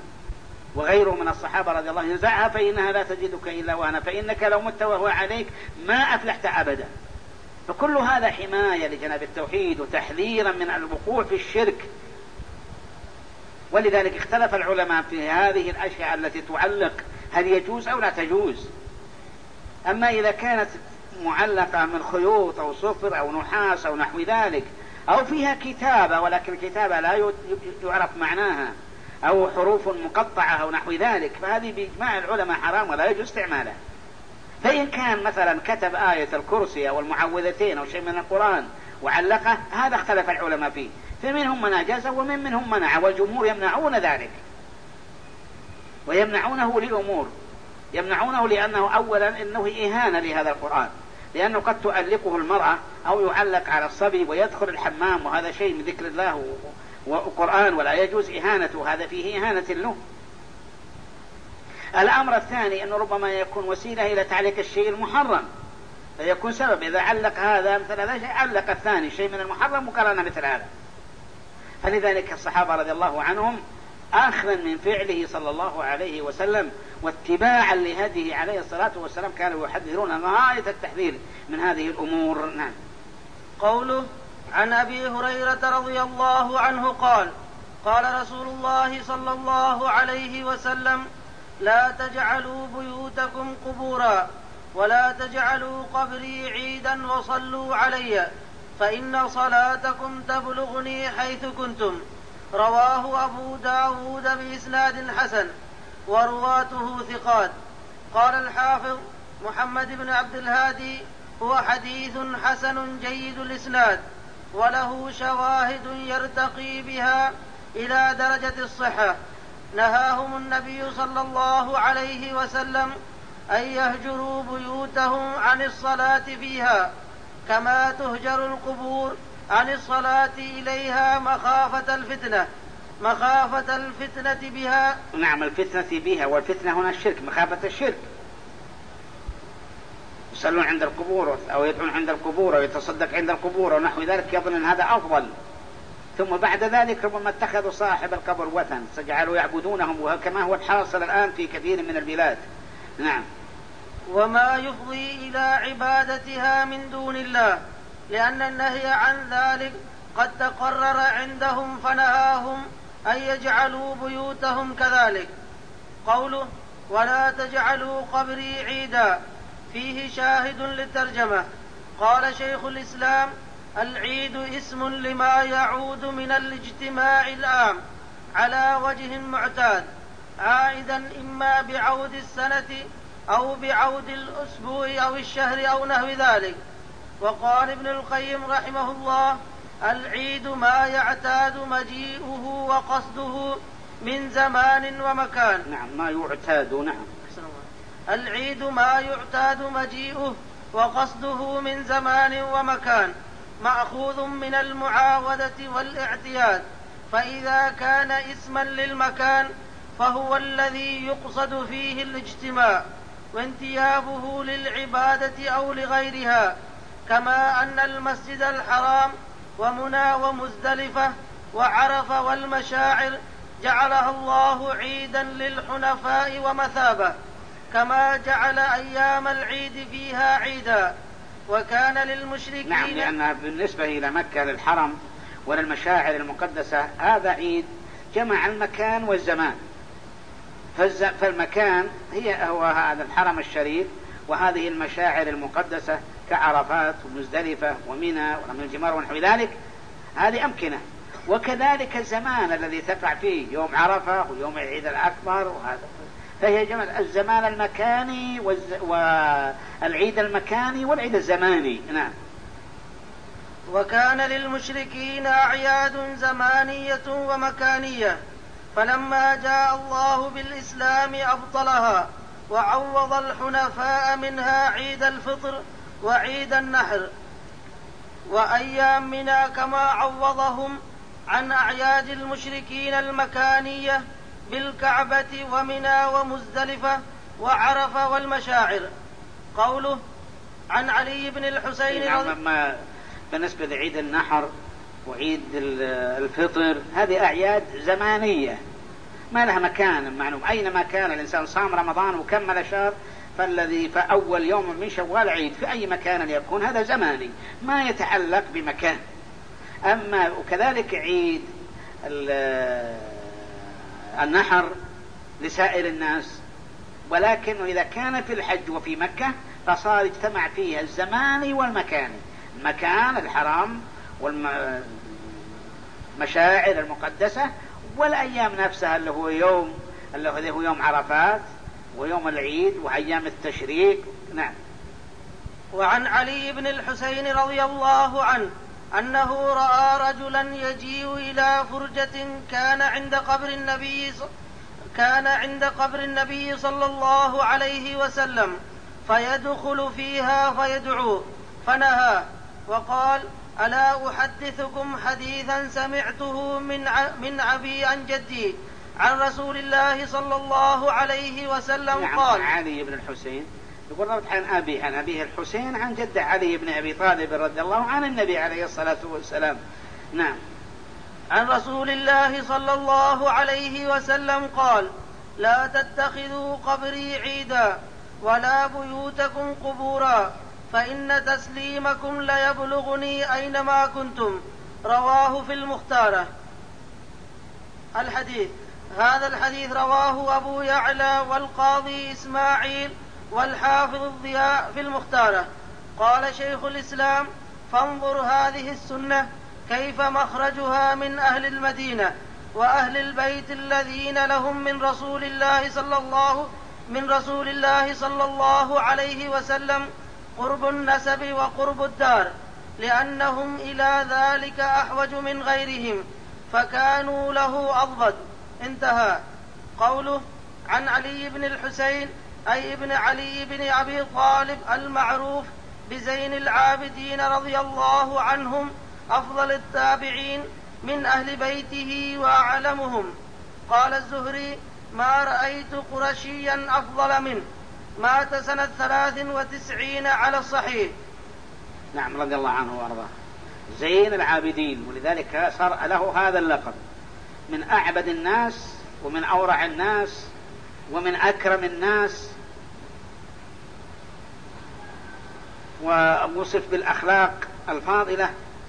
وغيره من الصحابة رضي الله عنه انزعها فإنها لا تزيدك إلا وهنا، فإنك لو مت وهو عليك ما أفلحت أبدا. فكل هذا حماية لجناب التوحيد وتحذيرا من الوقوع في الشرك. ولذلك اختلف العلماء في هذه الأشياء التي تعلق هل يجوز أو لا تجوز. أما إذا كانت معلقة من خيوط أو صفر أو نحاس أو نحو ذلك، أو فيها كتابة ولكن الكتابة لا يعرف معناها، أو حروف مقطعة أو نحو ذلك، فهذه بإجماع العلماء حرام ولا يجوز استعمالها. فإن كان مثلا كتب آية الكرسي أو المعوذتين أو شيء من القرآن وعلقه، هذا اختلف العلماء فيه، فمنهم من أجازه ومنهم منع، والجمهور يمنعون ذلك، ويمنعونه لأمور. يمنعونه لأنه أولا إنه إهانة لهذا القرآن، لأنه قد تؤلقه المرأة أو يعلق على الصبي ويدخل الحمام، وهذا شيء من ذكر الله وقرآن ولا يجوز إهانته، هذا فيه إهانة له. الأمر الثاني أنه ربما يكون وسيلة إلى تعليق الشيء المحرم، فيكون سبب. إذا علق هذا مثل هذا شيء، علق الثاني شيء من المحرم وقرن مثل هذا. فلذلك الصحابة رضي الله عنهم أخذا من فعله صلى الله عليه وسلم واتباعا لهديه عليه الصلاة والسلام كانوا يحذرون غاية التحذير من هذه الأمور. نعم. قوله: عن أبي هريرة رضي الله عنه قال: قال رسول الله صلى الله عليه وسلم: لا تجعلوا بيوتكم قبورا، ولا تجعلوا قبري عيدا وصلوا علي، فإن صلاتكم تبلغني حيث كنتم. رواه أبو داود بإسناد حسن، ورواته ثقات. قال الحافظ محمد بن عبد الهادي: هو حديث حسن جيد الإسناد، وله شواهد يرتقي بها إلى درجة الصحة. نهاهم النبي صلى الله عليه وسلم أن يهجروا بيوتهم عن الصلاة فيها، كما تهجر القبور عن الصلاة إليها مخافة الفتنة بها. نعم، الفتنة بها، والفتنة هنا الشرك، مخافة الشرك. يصلون عند القبور أو يدعون عند القبور أو يتصدق عند القبور ونحو ذلك، يظن أن هذا أفضل، ثم بعد ذلك ربما اتخذوا صاحب القبر وثن فجعلوا يعبدونهم، وكما هو الحاصل الآن في كثير من البلاد. نعم. وما يفضي إلى عبادتها من دون الله، لأن النهي عن ذلك قد تقرر عندهم، فنهاهم أن يجعلوا بيوتهم كذلك. قوله: ولا تجعلوا قبري عيدا، فيه شاهد للترجمة. قال شيخ الإسلام: العيد اسم لما يعود من الاجتماع العام على وجه معتاد، عائدا إما بعود السنة أو بعود الأسبوع أو الشهر أو نحو ذلك. وقال ابن القيم رحمه الله: العيد ما يعتاد مجيئه وقصده من زمان ومكان. نعم، ما يعتاد. نعم. العيد ما يعتاد مجيئه وقصده من زمان ومكان، مأخوذ من المعاودة والاعتياد، فإذا كان اسما للمكان فهو الذي يقصد فيه الاجتماع وانتيابه للعبادة أو لغيرها، كما أن المسجد الحرام ومنى ومزدلفة وعرفة والمشاعر جعلها الله عيدا للحنفاء ومثابة، كما جعل أيام العيد فيها عيدا. وكان للمشركين. نعم، لأنها بالنسبة إلى مكة للحرم وللمشاعر المقدسة هذا عيد جمع المكان والزمان. فالمكان هو هذا الحرم الشريف، وهذه المشاعر المقدسة كعرفات ومزدلفة ومنى ورمي الجمار ونحو ذلك، هذه أمكنة. وكذلك الزمان الذي تقع فيه يوم عرفة ويوم العيد الأكبر، وهذا فهي جمع الزمان المكاني والعيد المكاني والعيد الزماني. نعم. وكان للمشركين أعياد زمانية ومكانية، فلما جاء الله بالإسلام أبطلها وعوض الحنفاء منها عيد الفطر وعيد النحر وأيام منى، كما عوضهم عن أعياد المشركين المكانية بالكعبة ومنى ومزدلفة وعرفة والمشاعر. قوله: عن علي بن الحسين. نعم. بالنسبة لعيد النحر وعيد الفطر هذه أعياد زمانية ما لها مكان معلوم. أينما كان الإنسان صام رمضان وكمل شهر، فأول يوم من شوال عيد في أي مكان يكون، هذا زماني ما يتعلق بمكان. أما وكذلك عيد النحر لسائر الناس، ولكن إذا كان في الحج وفي مكة فصار اجتمع فيها الزمان والمكان، المكان الحرام والمشاعر المقدسة، والأيام نفسها اللي هو يوم عرفات ويوم العيد وأيام التشريق. نعم. وعن علي بن الحسين رضي الله عنه أنه رأى رجلا يجيء إلى فرجة كان عند قبر النبي صلى الله عليه وسلم، فيدخل فيها فيدعو، فنهى وقال: ألا أحدثكم حديثا سمعته من أبي عن جدي عن رسول الله صلى الله عليه وسلم قال. علي بن الحسين يقول روت عن أبيه الحسين عن جده علي بن أبي طالب رضي الله عن النبي عليه الصلاة والسلام. نعم. عن رسول الله صلى الله عليه وسلم قال: لا تتخذوا قبري عيدا ولا بيوتكم قبورا، فإن تسليمكم ليبلغني أينما كنتم. رواه في المختارة. هذا الحديث رواه أبو يعلى والقاضي إسماعيل والحافظ الضياء في المختارة. قال شيخ الإسلام: فانظر هذه السنة كيف مخرجها من أهل المدينة وأهل البيت الذين لهم من رسول الله صلى الله عليه وسلم قرب النسب وقرب الدار، لأنهم إلى ذلك أحوج من غيرهم، فكانوا له أضبط. انتهى. قوله عن علي بن الحسين أي ابن علي بن أبي طالب المعروف بزين العابدين رضي الله عنهم، أفضل التابعين من أهل بيته وأعلمهم. قال الزهري: ما رأيت قرشيا أفضل منه. مات سنة 93 على الصحيح. نعم، رضي الله عنه وأرضاه، زين العابدين، ولذلك صار له هذا اللقب، من أعبد الناس ومن أورع الناس ومن أكرم الناس، ووصف بالأخلاق الفاضلة،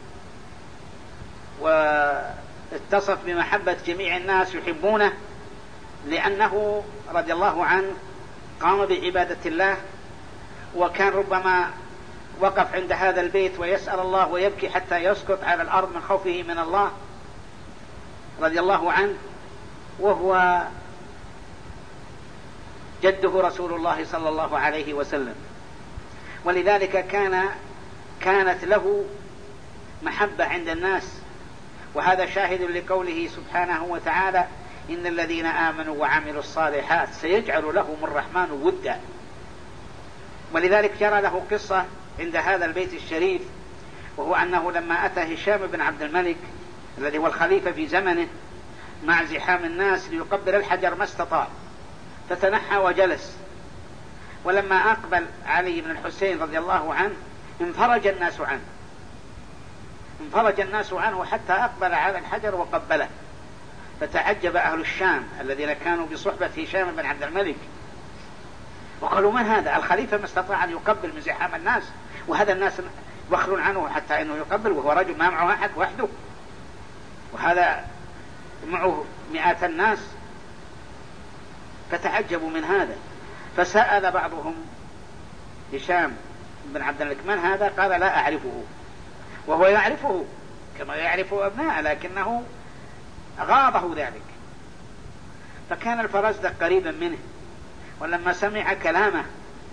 واتصف بمحبة جميع الناس يحبونه، لأنه رضي الله عنه قام بعبادة الله، وكان ربما وقف عند هذا البيت ويسأل الله ويبكي حتى يسقط على الأرض من خوفه من الله رضي الله عنه، وهو جده رسول الله صلى الله عليه وسلم، ولذلك كانت له محبة عند الناس. وهذا شاهد لقوله سبحانه وتعالى: إن الذين آمنوا وعملوا الصالحات سيجعل لهم الرحمن ودا. ولذلك جرى له قصة عند هذا البيت الشريف، وهو أنه لما أتى هشام بن عبد الملك الذي هو الخليفة في زمنه مع زحام الناس ليقبل الحجر ما استطاع، فتنحى وجلس، ولما أقبل علي بن الحسين رضي الله عنه انفرج الناس عنه حتى أقبل على الحجر وقبله، فتعجب أهل الشام الذين كانوا بصحبة هشام بن عبد الملك، وقالوا: من هذا الخليفة ما استطاع أن يقبل من زحام الناس، وهذا الناس يبخلون عنه حتى أنه يقبل، وهو رجل ما معه أحد وحده، وهذا معه مئات الناس. فتعجبوا من هذا، فسأل بعضهم هشام بن عبد الملك: من هذا؟ قال: لا أعرفه. وهو يعرفه كما يعرف أبناءه، لكنه غاضه ذلك. فكان الفرزدق قريبا منه، ولما سمع كلامه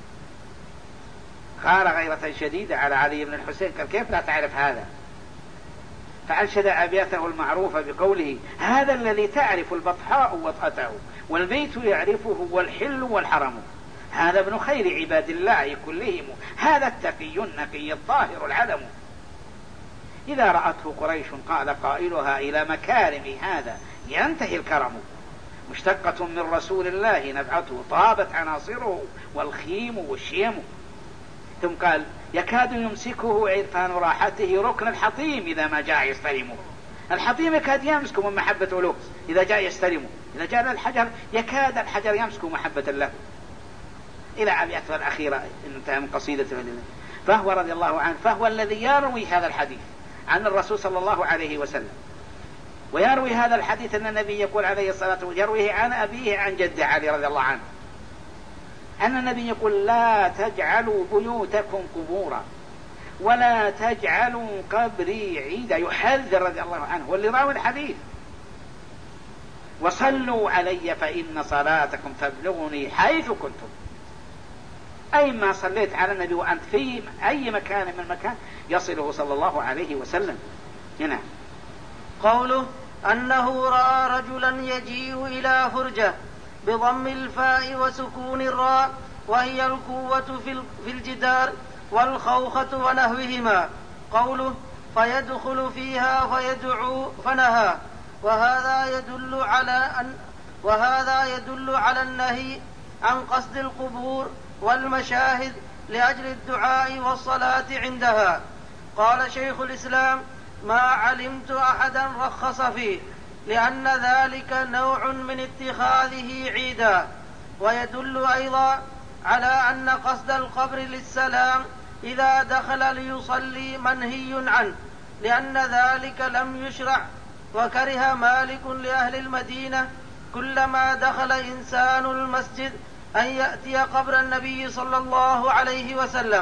غار غيرة شديدة على علي بن الحسين، قال: كيف لا تعرف هذا؟ فأنشد أبياته المعروفة بقوله: هذا الذي تعرف البطحاء وطأته، والبيت يعرفه والحل والحرم، هذا ابن خير عباد الله كلهم، هذا التقي النقي الطاهر العلم. إذا رأته قريش قال قائلها: إلى مكارم هذا ينتهي الكرم، مشتقة من رسول الله نبعته، طابت عناصره والخيم والشيم. ثم قال: يكاد يمسكه عرفان راحته ركن الحطيم إذا ما جاء يستلمه. الحطيم يكاد يمسك من محبة له إذا جاء يستلمه، إذا جاء الحجر يكاد الحجر يمسك محبة له، إلى أبياته الأخيرة انتهى من قصيدته. فهو رضي الله عنه، فهو الذي يروي هذا الحديث عن الرسول صلى الله عليه وسلم. ويروي هذا الحديث أن النبي يقول عليه الصلاة والسلام، يرويه عن أبيه عن جده علي رضي الله عنه، أن النبي يقول: لا تجعلوا بيوتكم قبورا ولا تجعلوا قبري عيدا، يحذر رضي الله عنه واللي راوي الحديث. وصلوا علي فإن صلاتكم تبلغني حيث كنتم. أي ما صليت على النبي وأنت في أي مكان من المكان يصله صلى الله عليه وسلم. هنا قوله أنه رأى رجلا يجيء إلى فرجة بضم الفاء وسكون الراء، وهي القوة في الجدار والخوخة ونهوهما. قوله فيدخل فيها فيدعو فنهى، وهذا يدل على النهي عن قصد القبور والمشاهد لأجل الدعاء والصلاة عندها. قال شيخ الإسلام: ما علمت أحدا رخص فيه، لأن ذلك نوع من اتخاذه عيدا. ويدل أيضا على أن قصد القبر للسلام إذا دخل ليصلي منهي عنه، لأن ذلك لم يشرع. وكره مالك لأهل المدينة كلما دخل إنسان المسجد أن يأتي قبر النبي صلى الله عليه وسلم،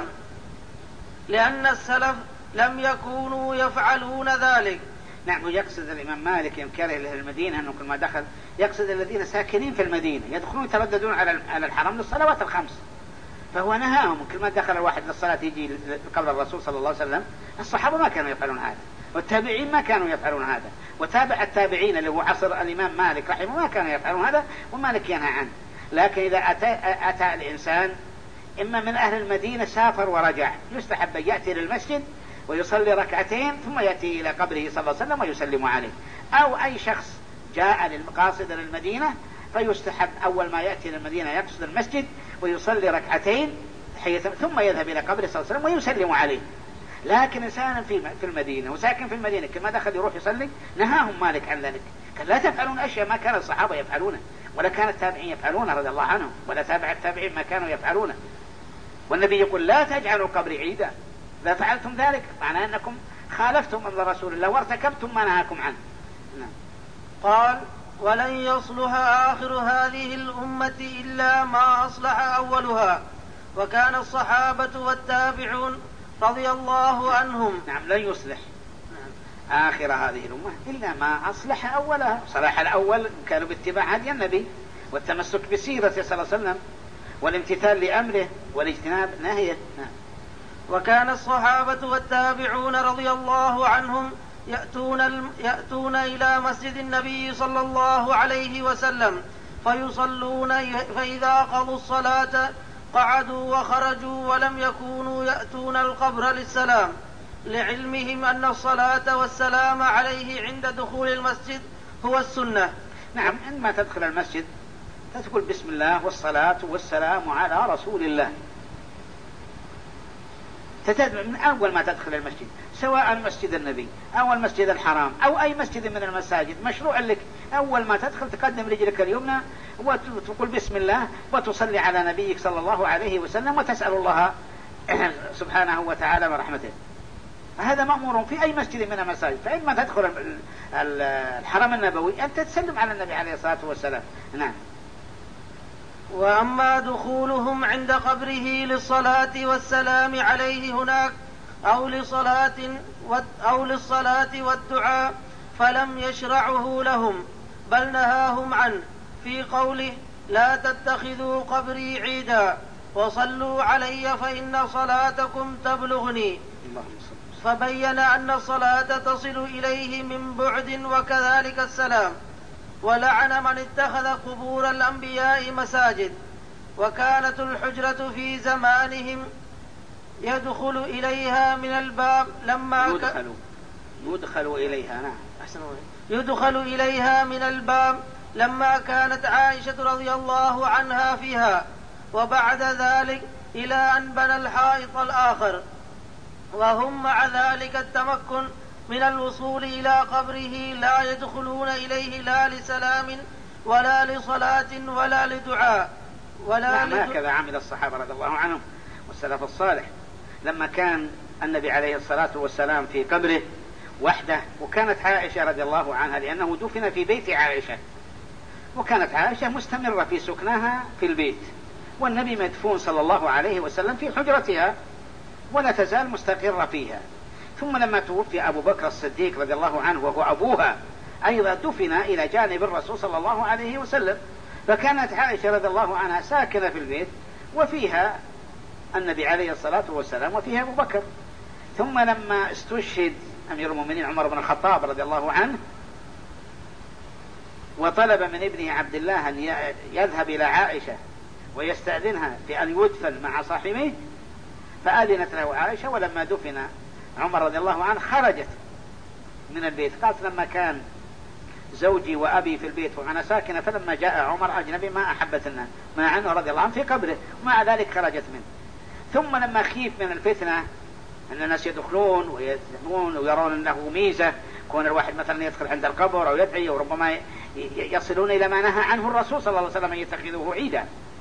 لأن السلف لم يكونوا يفعلون ذلك. نعم. يقصد الإمام مالك ينكره لأهل المدينة أنه كل ما دخل، يقصد الذين ساكنين في المدينة يدخلون يترددون على الحرم للصلوات الخمس، فهو نهاهم. كل ما دخل الواحد للصلاة يجي قبل الرسول صلى الله عليه وسلم. الصحابة ما كانوا يفعلون هذا، والتابعين ما كانوا يفعلون هذا، وتابع التابعين اللي هو عصر الإمام مالك رحمه ما كانوا يفعلون هذا، ومالك ينهى عنه. لكن إذا أتى الإنسان إما من أهل المدينة سافر ورجع، يستحب أن يأتي للمسجد ويصلي ركعتين ثم يأتي إلى قبره صلى الله عليه وسلم ويسلم عليه. أو أي شخص جاء للقاصد للمدينة فيستحب أول ما يأتي للمدينة يقصد المسجد ويصلي ركعتين ثم يذهب إلى قبره صلى الله عليه وسلم ويسلم عليه. لكن إنسان في المدينة وساكن في المدينة كما دخل يروح يصلي، نهاهم مالك عن ذلك. قال: لا تفعلون أشياء ما كان الصحابة يفعلونه، ولا كان التابعين يفعلونه رضي الله عنهم، ولا تابع التابعين ما كانوا يفعلونه. والنبي يقول: لا تجعلوا قبري عيدا. إذا فعلتم ذلك معناه أنكم خالفتم أمر رسول الله وارتكبتم ما نهاكم عنه. قال: ولن يصلح آخر هذه الأمة إلا ما أصلح أولها. وكان الصحابة والتابعون رضي الله عنهم. نعم. لن يصلح آخر هذه الأمة إلا ما أصلح أولها. صلاح الأول كانوا باتباع هدي النبي والتمسك بسيرته صلى الله عليه وسلم والامتثال لأمره والاجتناب نهيه. وكان الصحابة والتابعون رضي الله عنهم يأتون إلى مسجد النبي صلى الله عليه وسلم فيصلون، فإذا قضوا الصلاة قعدوا وخرجوا، ولم يكونوا يأتون القبر للسلام، لعلمهم أن الصلاة والسلام عليه عند دخول المسجد هو السنة. نعم. عندما تدخل المسجد تقول بسم الله والصلاة والسلام على رسول الله، من أول ما تدخل المسجد، سواء مسجد النبي أو المسجد الحرام أو أي مسجد من المساجد، مشروع لك أول ما تدخل تقدم رجلك اليمنى وتقول بسم الله وتصلي على نبيك صلى الله عليه وسلم وتسأل الله سبحانه وتعالى ورحمته. هذا مأمور في أي مسجد من المساجد. فإما تدخل الحرم النبوي أنت تسلم على النبي عليه الصلاة والسلام. نعم. وأما دخولهم عند قبره للصلاة والسلام عليه هناك أو للصلاة والدعاء فلم يشرعه لهم، بل نهاهم عنه في قوله: لا تتخذوا قبري عيدا وصلوا علي فإن صلاتكم تبلغني. فبين أن الصلاة تصل إليه من بعد وكذلك السلام. ولعن من اتخذ قبور الأنبياء مساجد. وكانت الحجرة في زمانهم يدخل إليها من الباب يدخل إليها من الباب لما كانت عائشة رضي الله عنها فيها، وبعد ذلك إلى أن بنى الحائط الآخر، وهم مع ذلك التمكن من الوصول إلى قبره لا يدخلون إليه لا لسلام ولا لصلاة ولا لدعاء هكذا عمل الصحابة رضي الله عنهم والسلف الصالح. لما كان النبي عليه الصلاة والسلام في قبره وحده، وكانت عائشة رضي الله عنها لأنه دفن في بيت عائشة، وكانت عائشة مستمرة في سكنها في البيت، والنبي مدفون صلى الله عليه وسلم في حجرتها ولا تزال مستقرة فيها. ثم لما توفي أبو بكر الصديق رضي الله عنه وهو أبوها أيضا دفن إلى جانب الرسول صلى الله عليه وسلم، فكانت عائشة رضي الله عنها ساكنة في البيت وفيها النبي عليه الصلاة والسلام وفيها أبو بكر. ثم لما استشهد أمير المؤمنين عمر بن الخطاب رضي الله عنه وطلب من ابنه عبد الله أن يذهب إلى عائشة ويستأذنها في أن يدفن مع صاحبه، فآذنت له عائشة، ولما دفن عمر رضي الله عنه خرجت من البيت، قالت لما كان زوجي وأبي في البيت وأنا ساكنة، فلما جاء عمر أجنبي ما أحبت الناس مع عنه رضي الله عنه في قبره، ومع ذلك خرجت منه. ثم لما خيف من الفتنة أن الناس يدخلون ويذهبون ويرون أنه ميزة كون الواحد مثلا يدخل عند القبر أو يدعي، وربما يصلون إلى ما نهى عنه الرسول صلى الله عليه وسلم أن يتخذوه عيدا،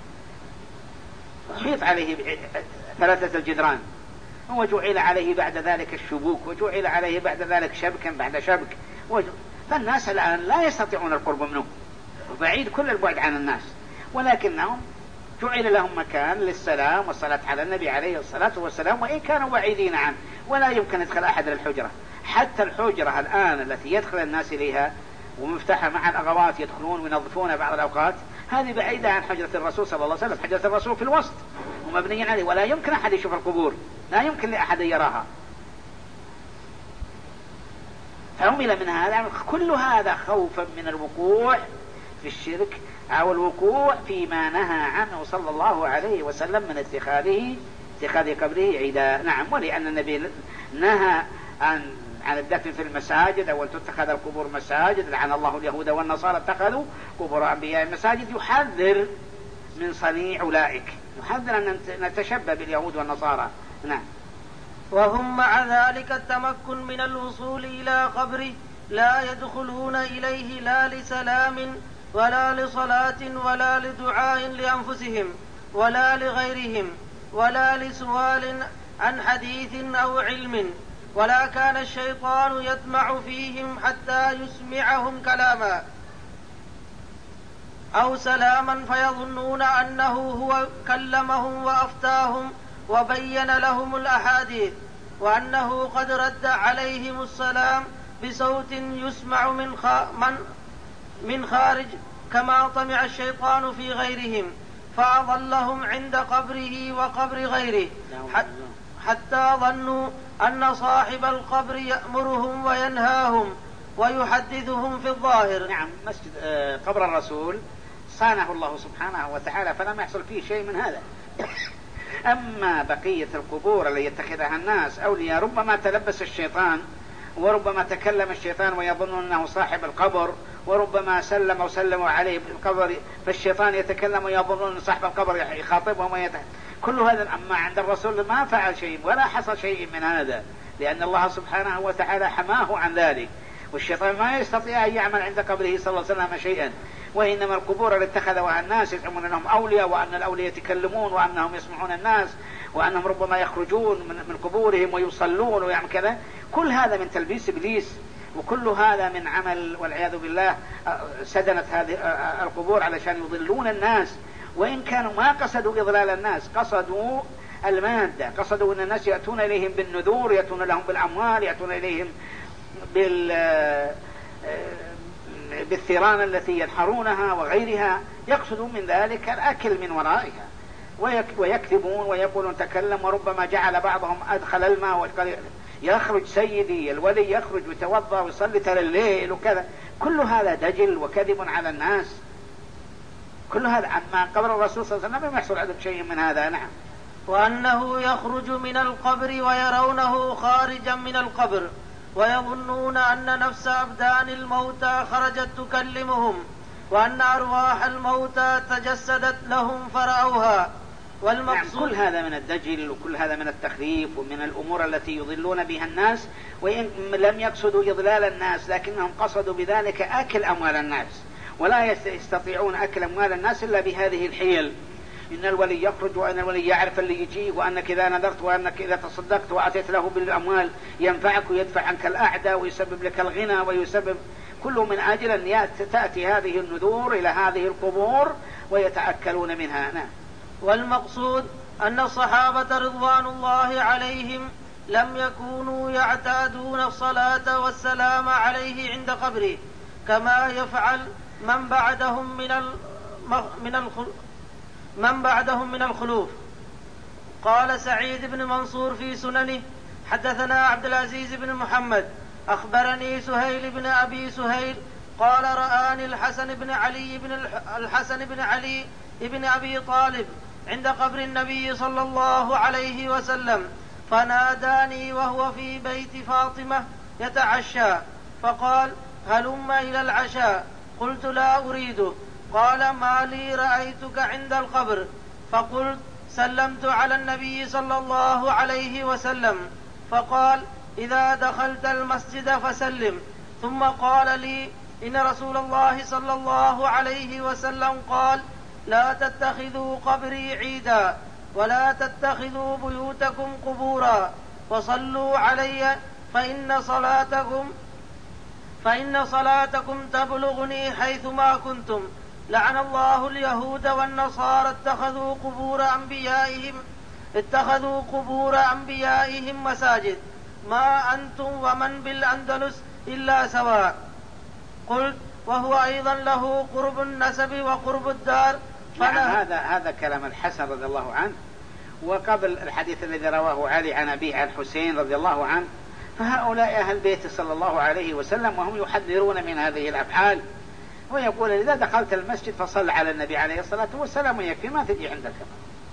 حيط عليه 3 الجدران، وجعل عليه بعد ذلك الشبوك، وجعل عليه بعد ذلك شبكا بعد شبك، فالناس الآن لا يستطيعون القرب منه، وبعيد كل البعد عن الناس، ولكنهم جعل لهم مكان للسلام والصلاة على النبي عليه الصلاة والسلام، وإن كانوا بعيدين عنه ولا يمكن يدخل أحد للحجرة. حتى الحجرة الآن التي يدخل الناس إليها ومفتاحة مع الأغوات يدخلون وينظفون بعض الأوقات، هذه بعيدة عن حجرة الرسول صلى الله عليه وسلم. حجرة الرسول في الوسط ومبنية عليه، ولا يمكن أحد يشوف القبور، لا يمكن لأحد يراها. فعمل من هذا كل هذا خوفا من الوقوع في الشرك أو الوقوع فيما نهى عنه صلى الله عليه وسلم من اتخاذ قبره عيدا. نعم، ولأن النبي نهى عن الدفن في المساجد أو أن تتخذ القبور مساجد، لعن الله اليهود والنصارى اتخذوا قبور أنبياء مساجد، يحذر من صنيع أولئك، يحذر أن نتشبه باليهود والنصارى. نعم. وهم مع ذلك التمكن من الوصول إلى قبره لا يدخلون إليه لا لسلام ولا لصلاة ولا لدعاء لأنفسهم ولا لغيرهم ولا لسؤال عن حديث أو علم، ولا كان الشيطان يطمع فيهم حتى يسمعهم كلاما أو سلاما فيظنون أنه هو كلمهم وأفتاهم وبين لهم الأحاديث، وأنه قد رد عليهم السلام بصوت يسمع من خارج، كما طمع الشيطان في غيرهم فأضلهم عند قبره وقبر غيره، حتى ظنوا أن صاحب القبر يأمرهم وينهاهم ويحدثهم في الظاهر. نعم، مسجد قبر الرسول صانه الله سبحانه وتعالى فلم يحصل فيه شيء من هذا. أما بقية القبور اللي يتخذها الناس أولياء، ربما تلبس الشيطان وربما تكلم الشيطان ويظن أنه صاحب القبر، وربما سلم أو سلموا عليه بالقبر فالشيطان يتكلم ويظن أن صاحب القبر يخاطبهم كل هذا. أما عند الرسول ما فعل شيء ولا حصل شيء من هذا، لأن الله سبحانه وتعالى حماه عن ذلك، والشيطان ما يستطيع أن يعمل عند قبره صلى الله عليه وسلم شيئا. وإنما القبور اللي اتخذوها الناس يزعمون أنهم أولياء، وأن الأولياء يتكلمون، وأنهم يسمعون الناس، وأنهم ربما يخرجون من قبورهم ويصلون ويعمل كذا، كل هذا من تلبيس إبليس، وكل هذا من عمل والعياذ بالله. سدنت هذه القبور علشان يضلون الناس، وإن كانوا ما قصدوا إضلال الناس، قصدوا المادة، قصدوا أن الناس يأتون إليهم بالنذور، يأتون لهم بالأموال، يأتون إليهم بالثيران التي ينحرونها وغيرها، يقصدون من ذلك الأكل من ورائها، ويكذبون ويقولون تكلم، وربما جعل بعضهم أدخل الماء يخرج سيدي الولي يخرج ويتوضأ ويصلي ترى الليل وكذا، كل هذا دجل وكذب على الناس، كل هذا. أما قبر الرسول صلى الله عليه وسلم ما يحصل عندهم شيء من هذا. نعم. وأنه يخرج من القبر ويرونه خارجا من القبر، ويظنون أن نفس أبدان الموتى خرجت تكلمهم، وأن أرواح الموتى تجسدت لهم فرأوها. والمقصود كل هذا من الدجل، وكل هذا من التخريف ومن الأمور التي يضلون بها الناس، وإن لم يقصدوا إضلال الناس لكنهم قصدوا بذلك أكل أموال الناس، ولا يستطيعون أكل أموال الناس إلا بهذه الحيل. إن الولي يخرج وأن الولي يعرف اللي يجي، وأنك إذا نذرت وأنك إذا تصدقت وأتيت له بالأموال ينفعك ويدفع عنك الأعداء ويسبب لك الغنى ويسبب كله من أجل أن تأتي هذه النذور إلى هذه القبور ويتأكلون منها. نعم. والمقصود أن الصحابة رضوان الله عليهم لم يكونوا يعتادون الصلاة والسلام عليه عند قبره كما يفعل من بعدهم من الخلوف. قال سعيد بن منصور في سننه: حدثنا عبد العزيز بن محمد أخبرني سهيل بن أبي سهيل قال رآني الحسن بن علي بن أبي طالب عند قبر النبي صلى الله عليه وسلم فناداني وهو في بيت فاطمة يتعشى فقال: هلم إلى العشاء. قلت: لا أريده. قال: ما لي رأيتك عند القبر؟ فقلت: سلمت على النبي صلى الله عليه وسلم. فقال: إذا دخلت المسجد فسلم. ثم قال لي: إن رسول الله صلى الله عليه وسلم قال: لا تتخذوا قبري عيدا ولا تتخذوا بيوتكم قبورا وصلوا علي فإن صلاتكم تبلغني حيثما كنتم. لعن الله اليهود والنصارى اتخذوا قبور أنبيائهم مساجد. ما أنتم ومن بالأندلس إلا سواء. قلت: وهو أيضا له قرب النسب وقرب الدار. نعم. هذا كلام الحسن رضي الله عنه، وقبل الحديث الذي رواه علي عن أبيه عن حسين رضي الله عنه. فهؤلاء أهل بيت صلى الله عليه وسلم وهم يحذرون من هذه الأفعال، ويقول: إذا دخلت المسجد فصل على النبي عليه الصلاة والسلام ويكفي، ما تجي عند الكبر،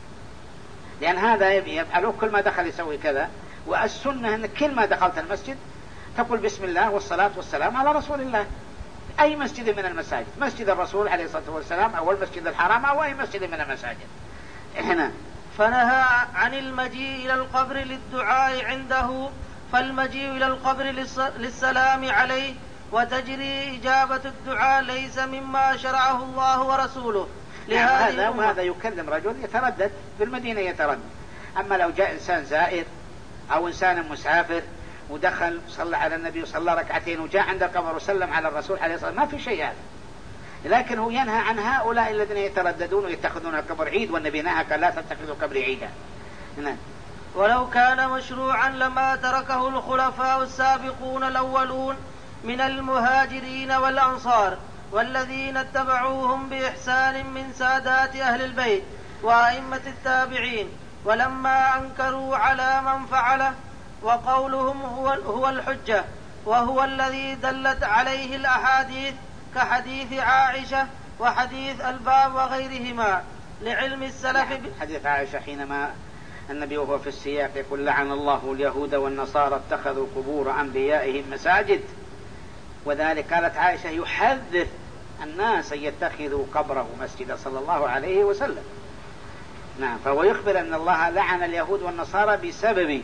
لأن هذا يفعله كل ما دخل يسوي كذا. والسنة أن كل ما دخلت المسجد تقول بسم الله والصلاة والسلام على رسول الله، أي مسجد من المساجد، مسجد الرسول عليه الصلاة والسلام أو المسجد الحرام أو أي مسجد من المساجد هنا. فنهى عن المجيء إلى القبر للدعاء عنده، فالمجيء إلى القبر للسلام عليه وتجري إجابة الدعاء ليس مما شرعه الله ورسوله. هذا يكلم رجل يتردد في المدينة يتردد. أما لو جاء إنسان زائر أو إنسان مسافر ودخل صلى على النبي وصلى ركعتين وجاء عند القبر وسلم على الرسول عليه الصلاة والسلام ما في شيء هذا، لكن هو ينهى عن هؤلاء الذين يترددون ويتخذون القبر عيد، والنبي نهى قال: لا تتخذوا قبري عيدا. ولو كان مشروعا لما تركه الخلفاء السابقون الأولون من المهاجرين والأنصار والذين اتبعوهم بإحسان من سادات أهل البيت وأئمة التابعين، ولما أنكروا على من فعله، وقولهم هو الحجة، وهو الذي دلت عليه الأحاديث كحديث عائشة وحديث الباب وغيرهما. لعلم السلف حديث عائشة حينما النبي وهو في السياق يقول: لعن الله اليهود والنصارى اتخذوا قبور أنبيائهم مساجد، وذلك قالت عائشة يحذر الناس أن يتخذوا قبره مسجدا صلى الله عليه وسلم. نعم. فهو يخبر أن الله لعن اليهود والنصارى بسبب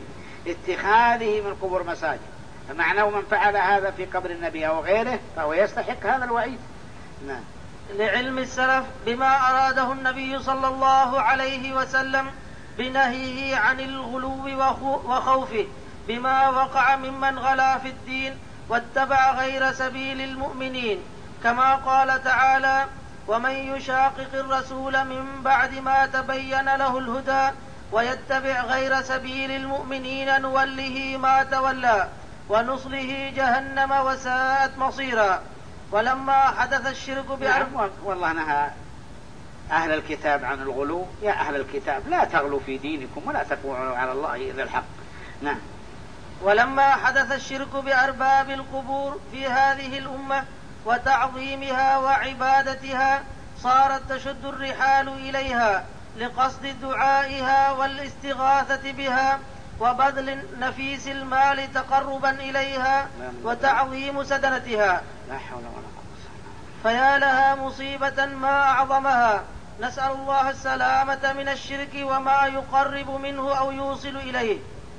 اتخاذه من قبور مساجد، فمعناه من فعل هذا في قبر النبي أو غيره فهو يستحق هذا الوعيد. نعم. لعلم السلف بما أراده النبي صلى الله عليه وسلم بنهيه عن الغلو وخوفه بما وقع ممن غلا في الدين واتبع غير سبيل المؤمنين، كما قال تعالى: ومن يشاقق الرسول من بعد ما تبين له الهدى ويتبع غير سبيل المؤمنين نوله ما تولى ونصله جهنم وساءت مصيرا. ولما حدث الشرك والله نهى أهل الكتاب عن الغلو. يا أهل الكتاب لا تغلوا في دينكم ولا تقولوا على الله إلا الحق. نعم. ولما حدث الشرك بأرباب القبور في هذه الأمة وتعظيمها وعبادتها صارت تشد الرحال إليها لقصد دعائها والاستغاثة بها وبذل نفيس المال تقربا إليها وتعظيم سدنتها. لا حول ولا قوة. فيا لها مصيبة ما أعظمها. نسأل الله السلامة من الشرك وما يقرب منه أو يوصل إليه.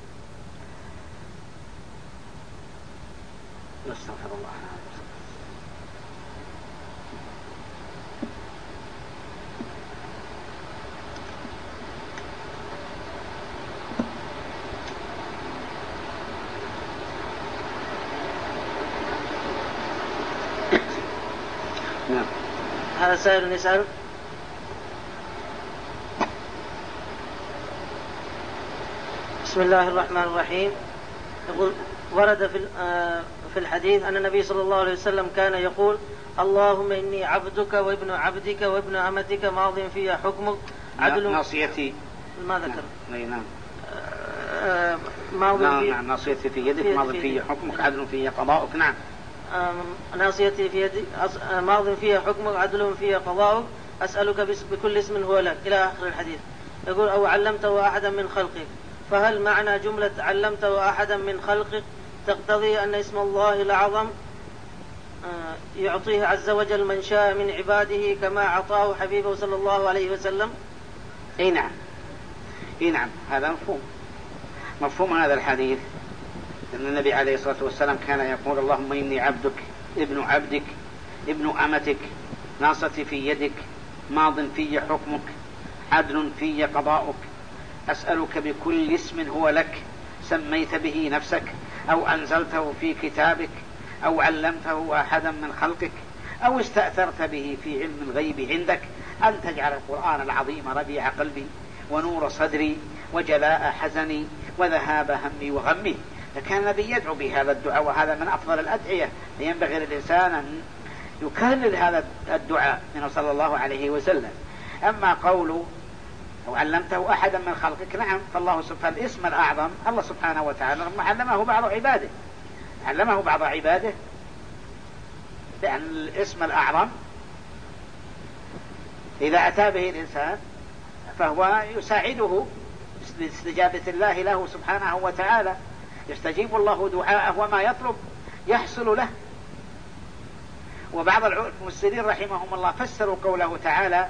نستغفر الله. هذا سائل يسأل: بسم الله الرحمن الرحيم. يقول: ورد في الحديث أن النبي صلى الله عليه وسلم كان يقول: اللهم إني عبدك وابن عبدك وابن أمتك ماض في حكمك عدل. ناصيتي ما ذكر. نعم. ماض نعم. ناصيتي في يدك ماض في حكمك عدل في قضاؤك. نعم. ناصيتي في يدك ماض فيها حكمك عدل فيها قضاؤك أسألك بكل اسم هو لك إلى آخر الحديث. يقول: أو علمته أحدا من خلقك. فهل معنى جملة علمته أحدا من خلقك تقتضي أن اسم الله الأعظم يعطيه عز وجل من شاء من عباده كما أعطاه حبيبه صلى الله عليه وسلم؟ اي نعم هذا مفهوم هذا الحديث، أن النبي عليه الصلاة والسلام كان يقول: اللهم إني عبدك ابن عبدك ابن أمتك ناصتي في يدك ماض في حكمك عدل في قضاؤك أسألك بكل اسم هو لك سميت به نفسك أو أنزلته في كتابك أو علمته أحدا من خلقك أو استأثرت به في علم الغيب عندك أن تجعل القرآن العظيم ربيع قلبي ونور صدري وجلاء حزني وذهاب همي وغمي. فكان النبي يدعو بهذا الدعاء، وهذا من أفضل الأدعية، فينبغي للإنسان أن يكرر هذا الدعاء منه صلى الله عليه وسلم. أما قوله أو علمته أحدا من خلقك، نعم، فالله سبحانه الاسم الأعظم الله سبحانه وتعالى علمه بعض عباده لأن الاسم الأعظم إذا أتى به الإنسان فهو يساعده باستجابة الله له سبحانه وتعالى، يستجيب الله دعاءه وما يطلب يحصل له. وبعض المفسرين رحمهم الله فسروا قوله تعالى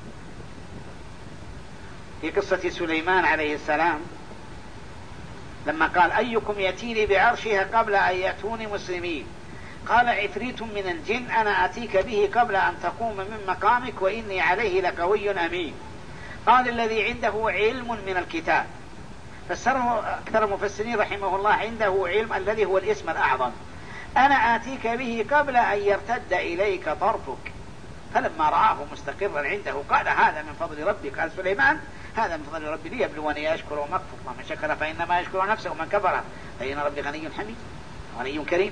في قصة سليمان عليه السلام لما قال: أيكم يأتيني بعرشها قبل أن يأتوني مسلمين؟ قال: عفريت من الجن أنا أتيك به قبل أن تقوم من مقامك وإني عليه لقوي أمين. قال: الذي عنده علم من الكتاب. فسره أكثر المفسرين رحمه الله عنده علم الذي هو الاسم الأعظم، أنا آتيك به قبل أن يرتد إليك طرفك. فلما رآه مستقرا عنده قال: هذا من فضل ربي. قال سليمان: هذا من فضل ربي ليبلوني أشكر وما أكفر، ومن شكر فإنما يشكر نفسه ومن كفر فإن ربي غني حميد غني كريم.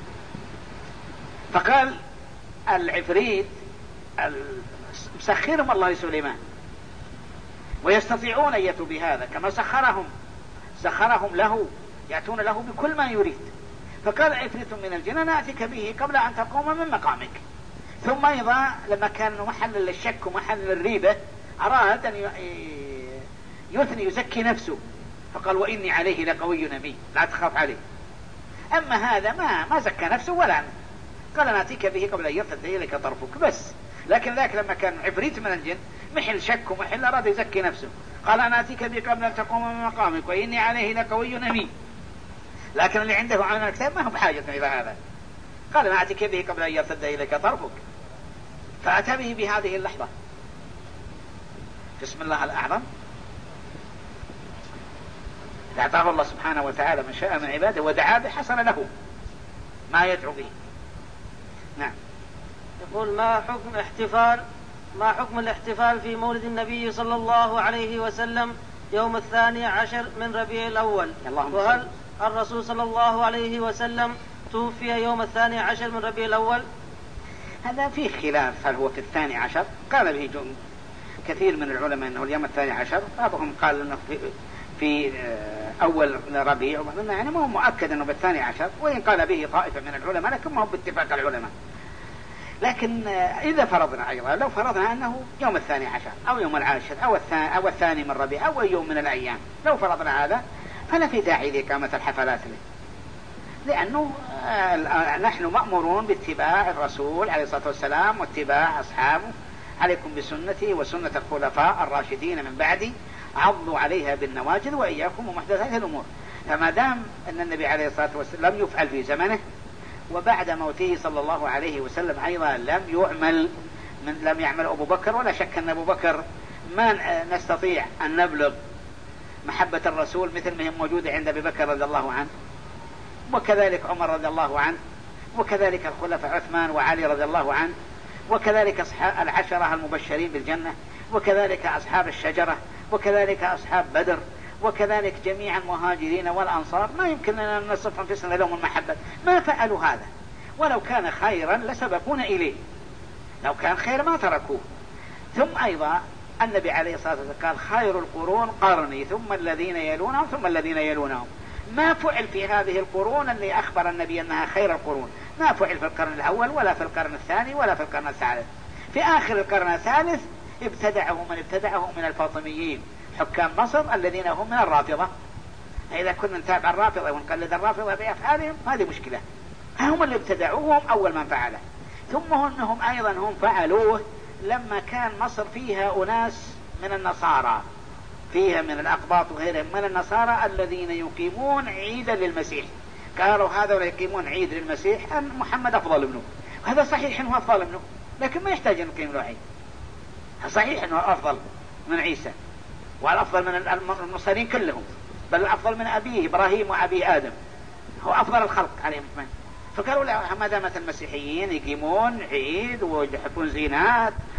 فقال العفريت مسخرهم الله لسليمان ويستطيعون أن يأتوا بهذا كما سخرهم له، يأتون له بكل ما يريد. فقال عفريت من الجن نأتيك به قبل أن تقوم من مقامك. ثم أيضا لما كان محل للشك ومحل للريبة أراد أن يزكي نفسه فقال: وإني عليه لقوي أمين، لا تخاف عليه. أما هذا ما زكى نفسه ولا قال: نأتيك به قبل أن يرتد إليك طرفك بس. لكن ذاك لما كان عفريت من الجن محل شك ومحل أراد يزكي نفسه قال: أنا أتيك به قبل أن تقوم من مقامك وإني عليه لقوي أمين. لكن اللي عنده عمل الكتاب ما هو بحاجة إلى هذا، قال: أنا أتيك به قبل أن يرتد إليك طرفك. فأتى به بهذه اللحظة بسم الله الأعظم، أعطاه الله سبحانه وتعالى من شاء من عباده ودعا به حصل له ما يدعو به. نعم. يقول: ما حكم الاحتفال في مولد النبي صلى الله عليه وسلم يوم 12 من ربيع الأول؟ وهل الرسول صلى الله عليه وسلم توفي يوم 12 من ربيع الأول؟ هذا فيه خلاف، هل هو في 12؟ قال به كثير من العلماء أنه اليوم 12، بعضهم قال أنه في أول ربيع، يعني ما هو مؤكد أنه بال12، وإن قال به طائفة من العلماء لكن ما هو باتفاق العلماء. لكن إذا فرضنا أيضا لو فرضنا أنه يوم 12 أو يوم 10 أو الثاني من ربيع أو يوم من الأيام، لو فرضنا هذا فلا في داعي لإقامة الحفلات له، لأنه نحن مأمورون باتباع الرسول عليه الصلاة والسلام واتباع أصحابه. عليكم بسنتي وسنة الخلفاء الراشدين من بعدي عضوا عليها بالنواجذ وإياكم ومحدثات الأمور. فما دام أن النبي عليه الصلاة والسلام لم يفعل في زمنه وبعد موته صلى الله عليه وسلم أيضا لم يعمل أبو بكر، ولا شك أن أبو بكر ما نستطيع أن نبلغ محبة الرسول مثل ما هي موجودة عند أبي بكر رضي الله عنه، وكذلك عمر رضي الله عنه، وكذلك الخلفاء عثمان وعلي رضي الله عنه، وكذلك العشرة المبشرين بالجنة، وكذلك أصحاب الشجرة، وكذلك أصحاب بدر، وكذلك جميع المهاجرين والأنصار. ما يمكن أن نصفهم في سنة لهم المحبة، ما فعلوا هذا. ولو كان خيرا لسبقون إليه، لو كان خير ما تركوه. ثم أيضا النبي عليه الصلاة والسلام قال خير القرون قرني ثم الذين يلونهم ثم الذين يلونهم. ما فعل في هذه القرون اللي أخبر النبي أنها خير القرون، ما فعل في القرن الأول ولا في القرن الثاني ولا في القرن الثالث. في آخر القرن الثالث ابتدعه من ابتدعه من الفاطميين حكام مصر الذين هم من الرافضة. إذا كنا نتابع الرافضة ونقلد الرافضة بأفعالهم هذه مشكلة. هم اللي ابتدعوهم أول من فعله. ثم أنهم أيضا هم فعلوه لما كان مصر فيها أناس من النصارى، فيها من الأقباط وغيرهم من النصارى الذين يقيمون عيدا للمسيح. قالوا هذا يقيمون عيد للمسيح أن محمد أفضل منه. وهذا صحيح أنه أفضل منه، لكن ما يحتاج أن نقيم له عيد. صحيح أنه أفضل من عيسى والأفضل من المرسلين كلهم، بل الأفضل من أبيه إبراهيم وأبي آدم، هو أفضل الخلق عليهم اثنين. فقالوا لا، ما دامت المسيحيين يقيمون عيد ويحطون زينات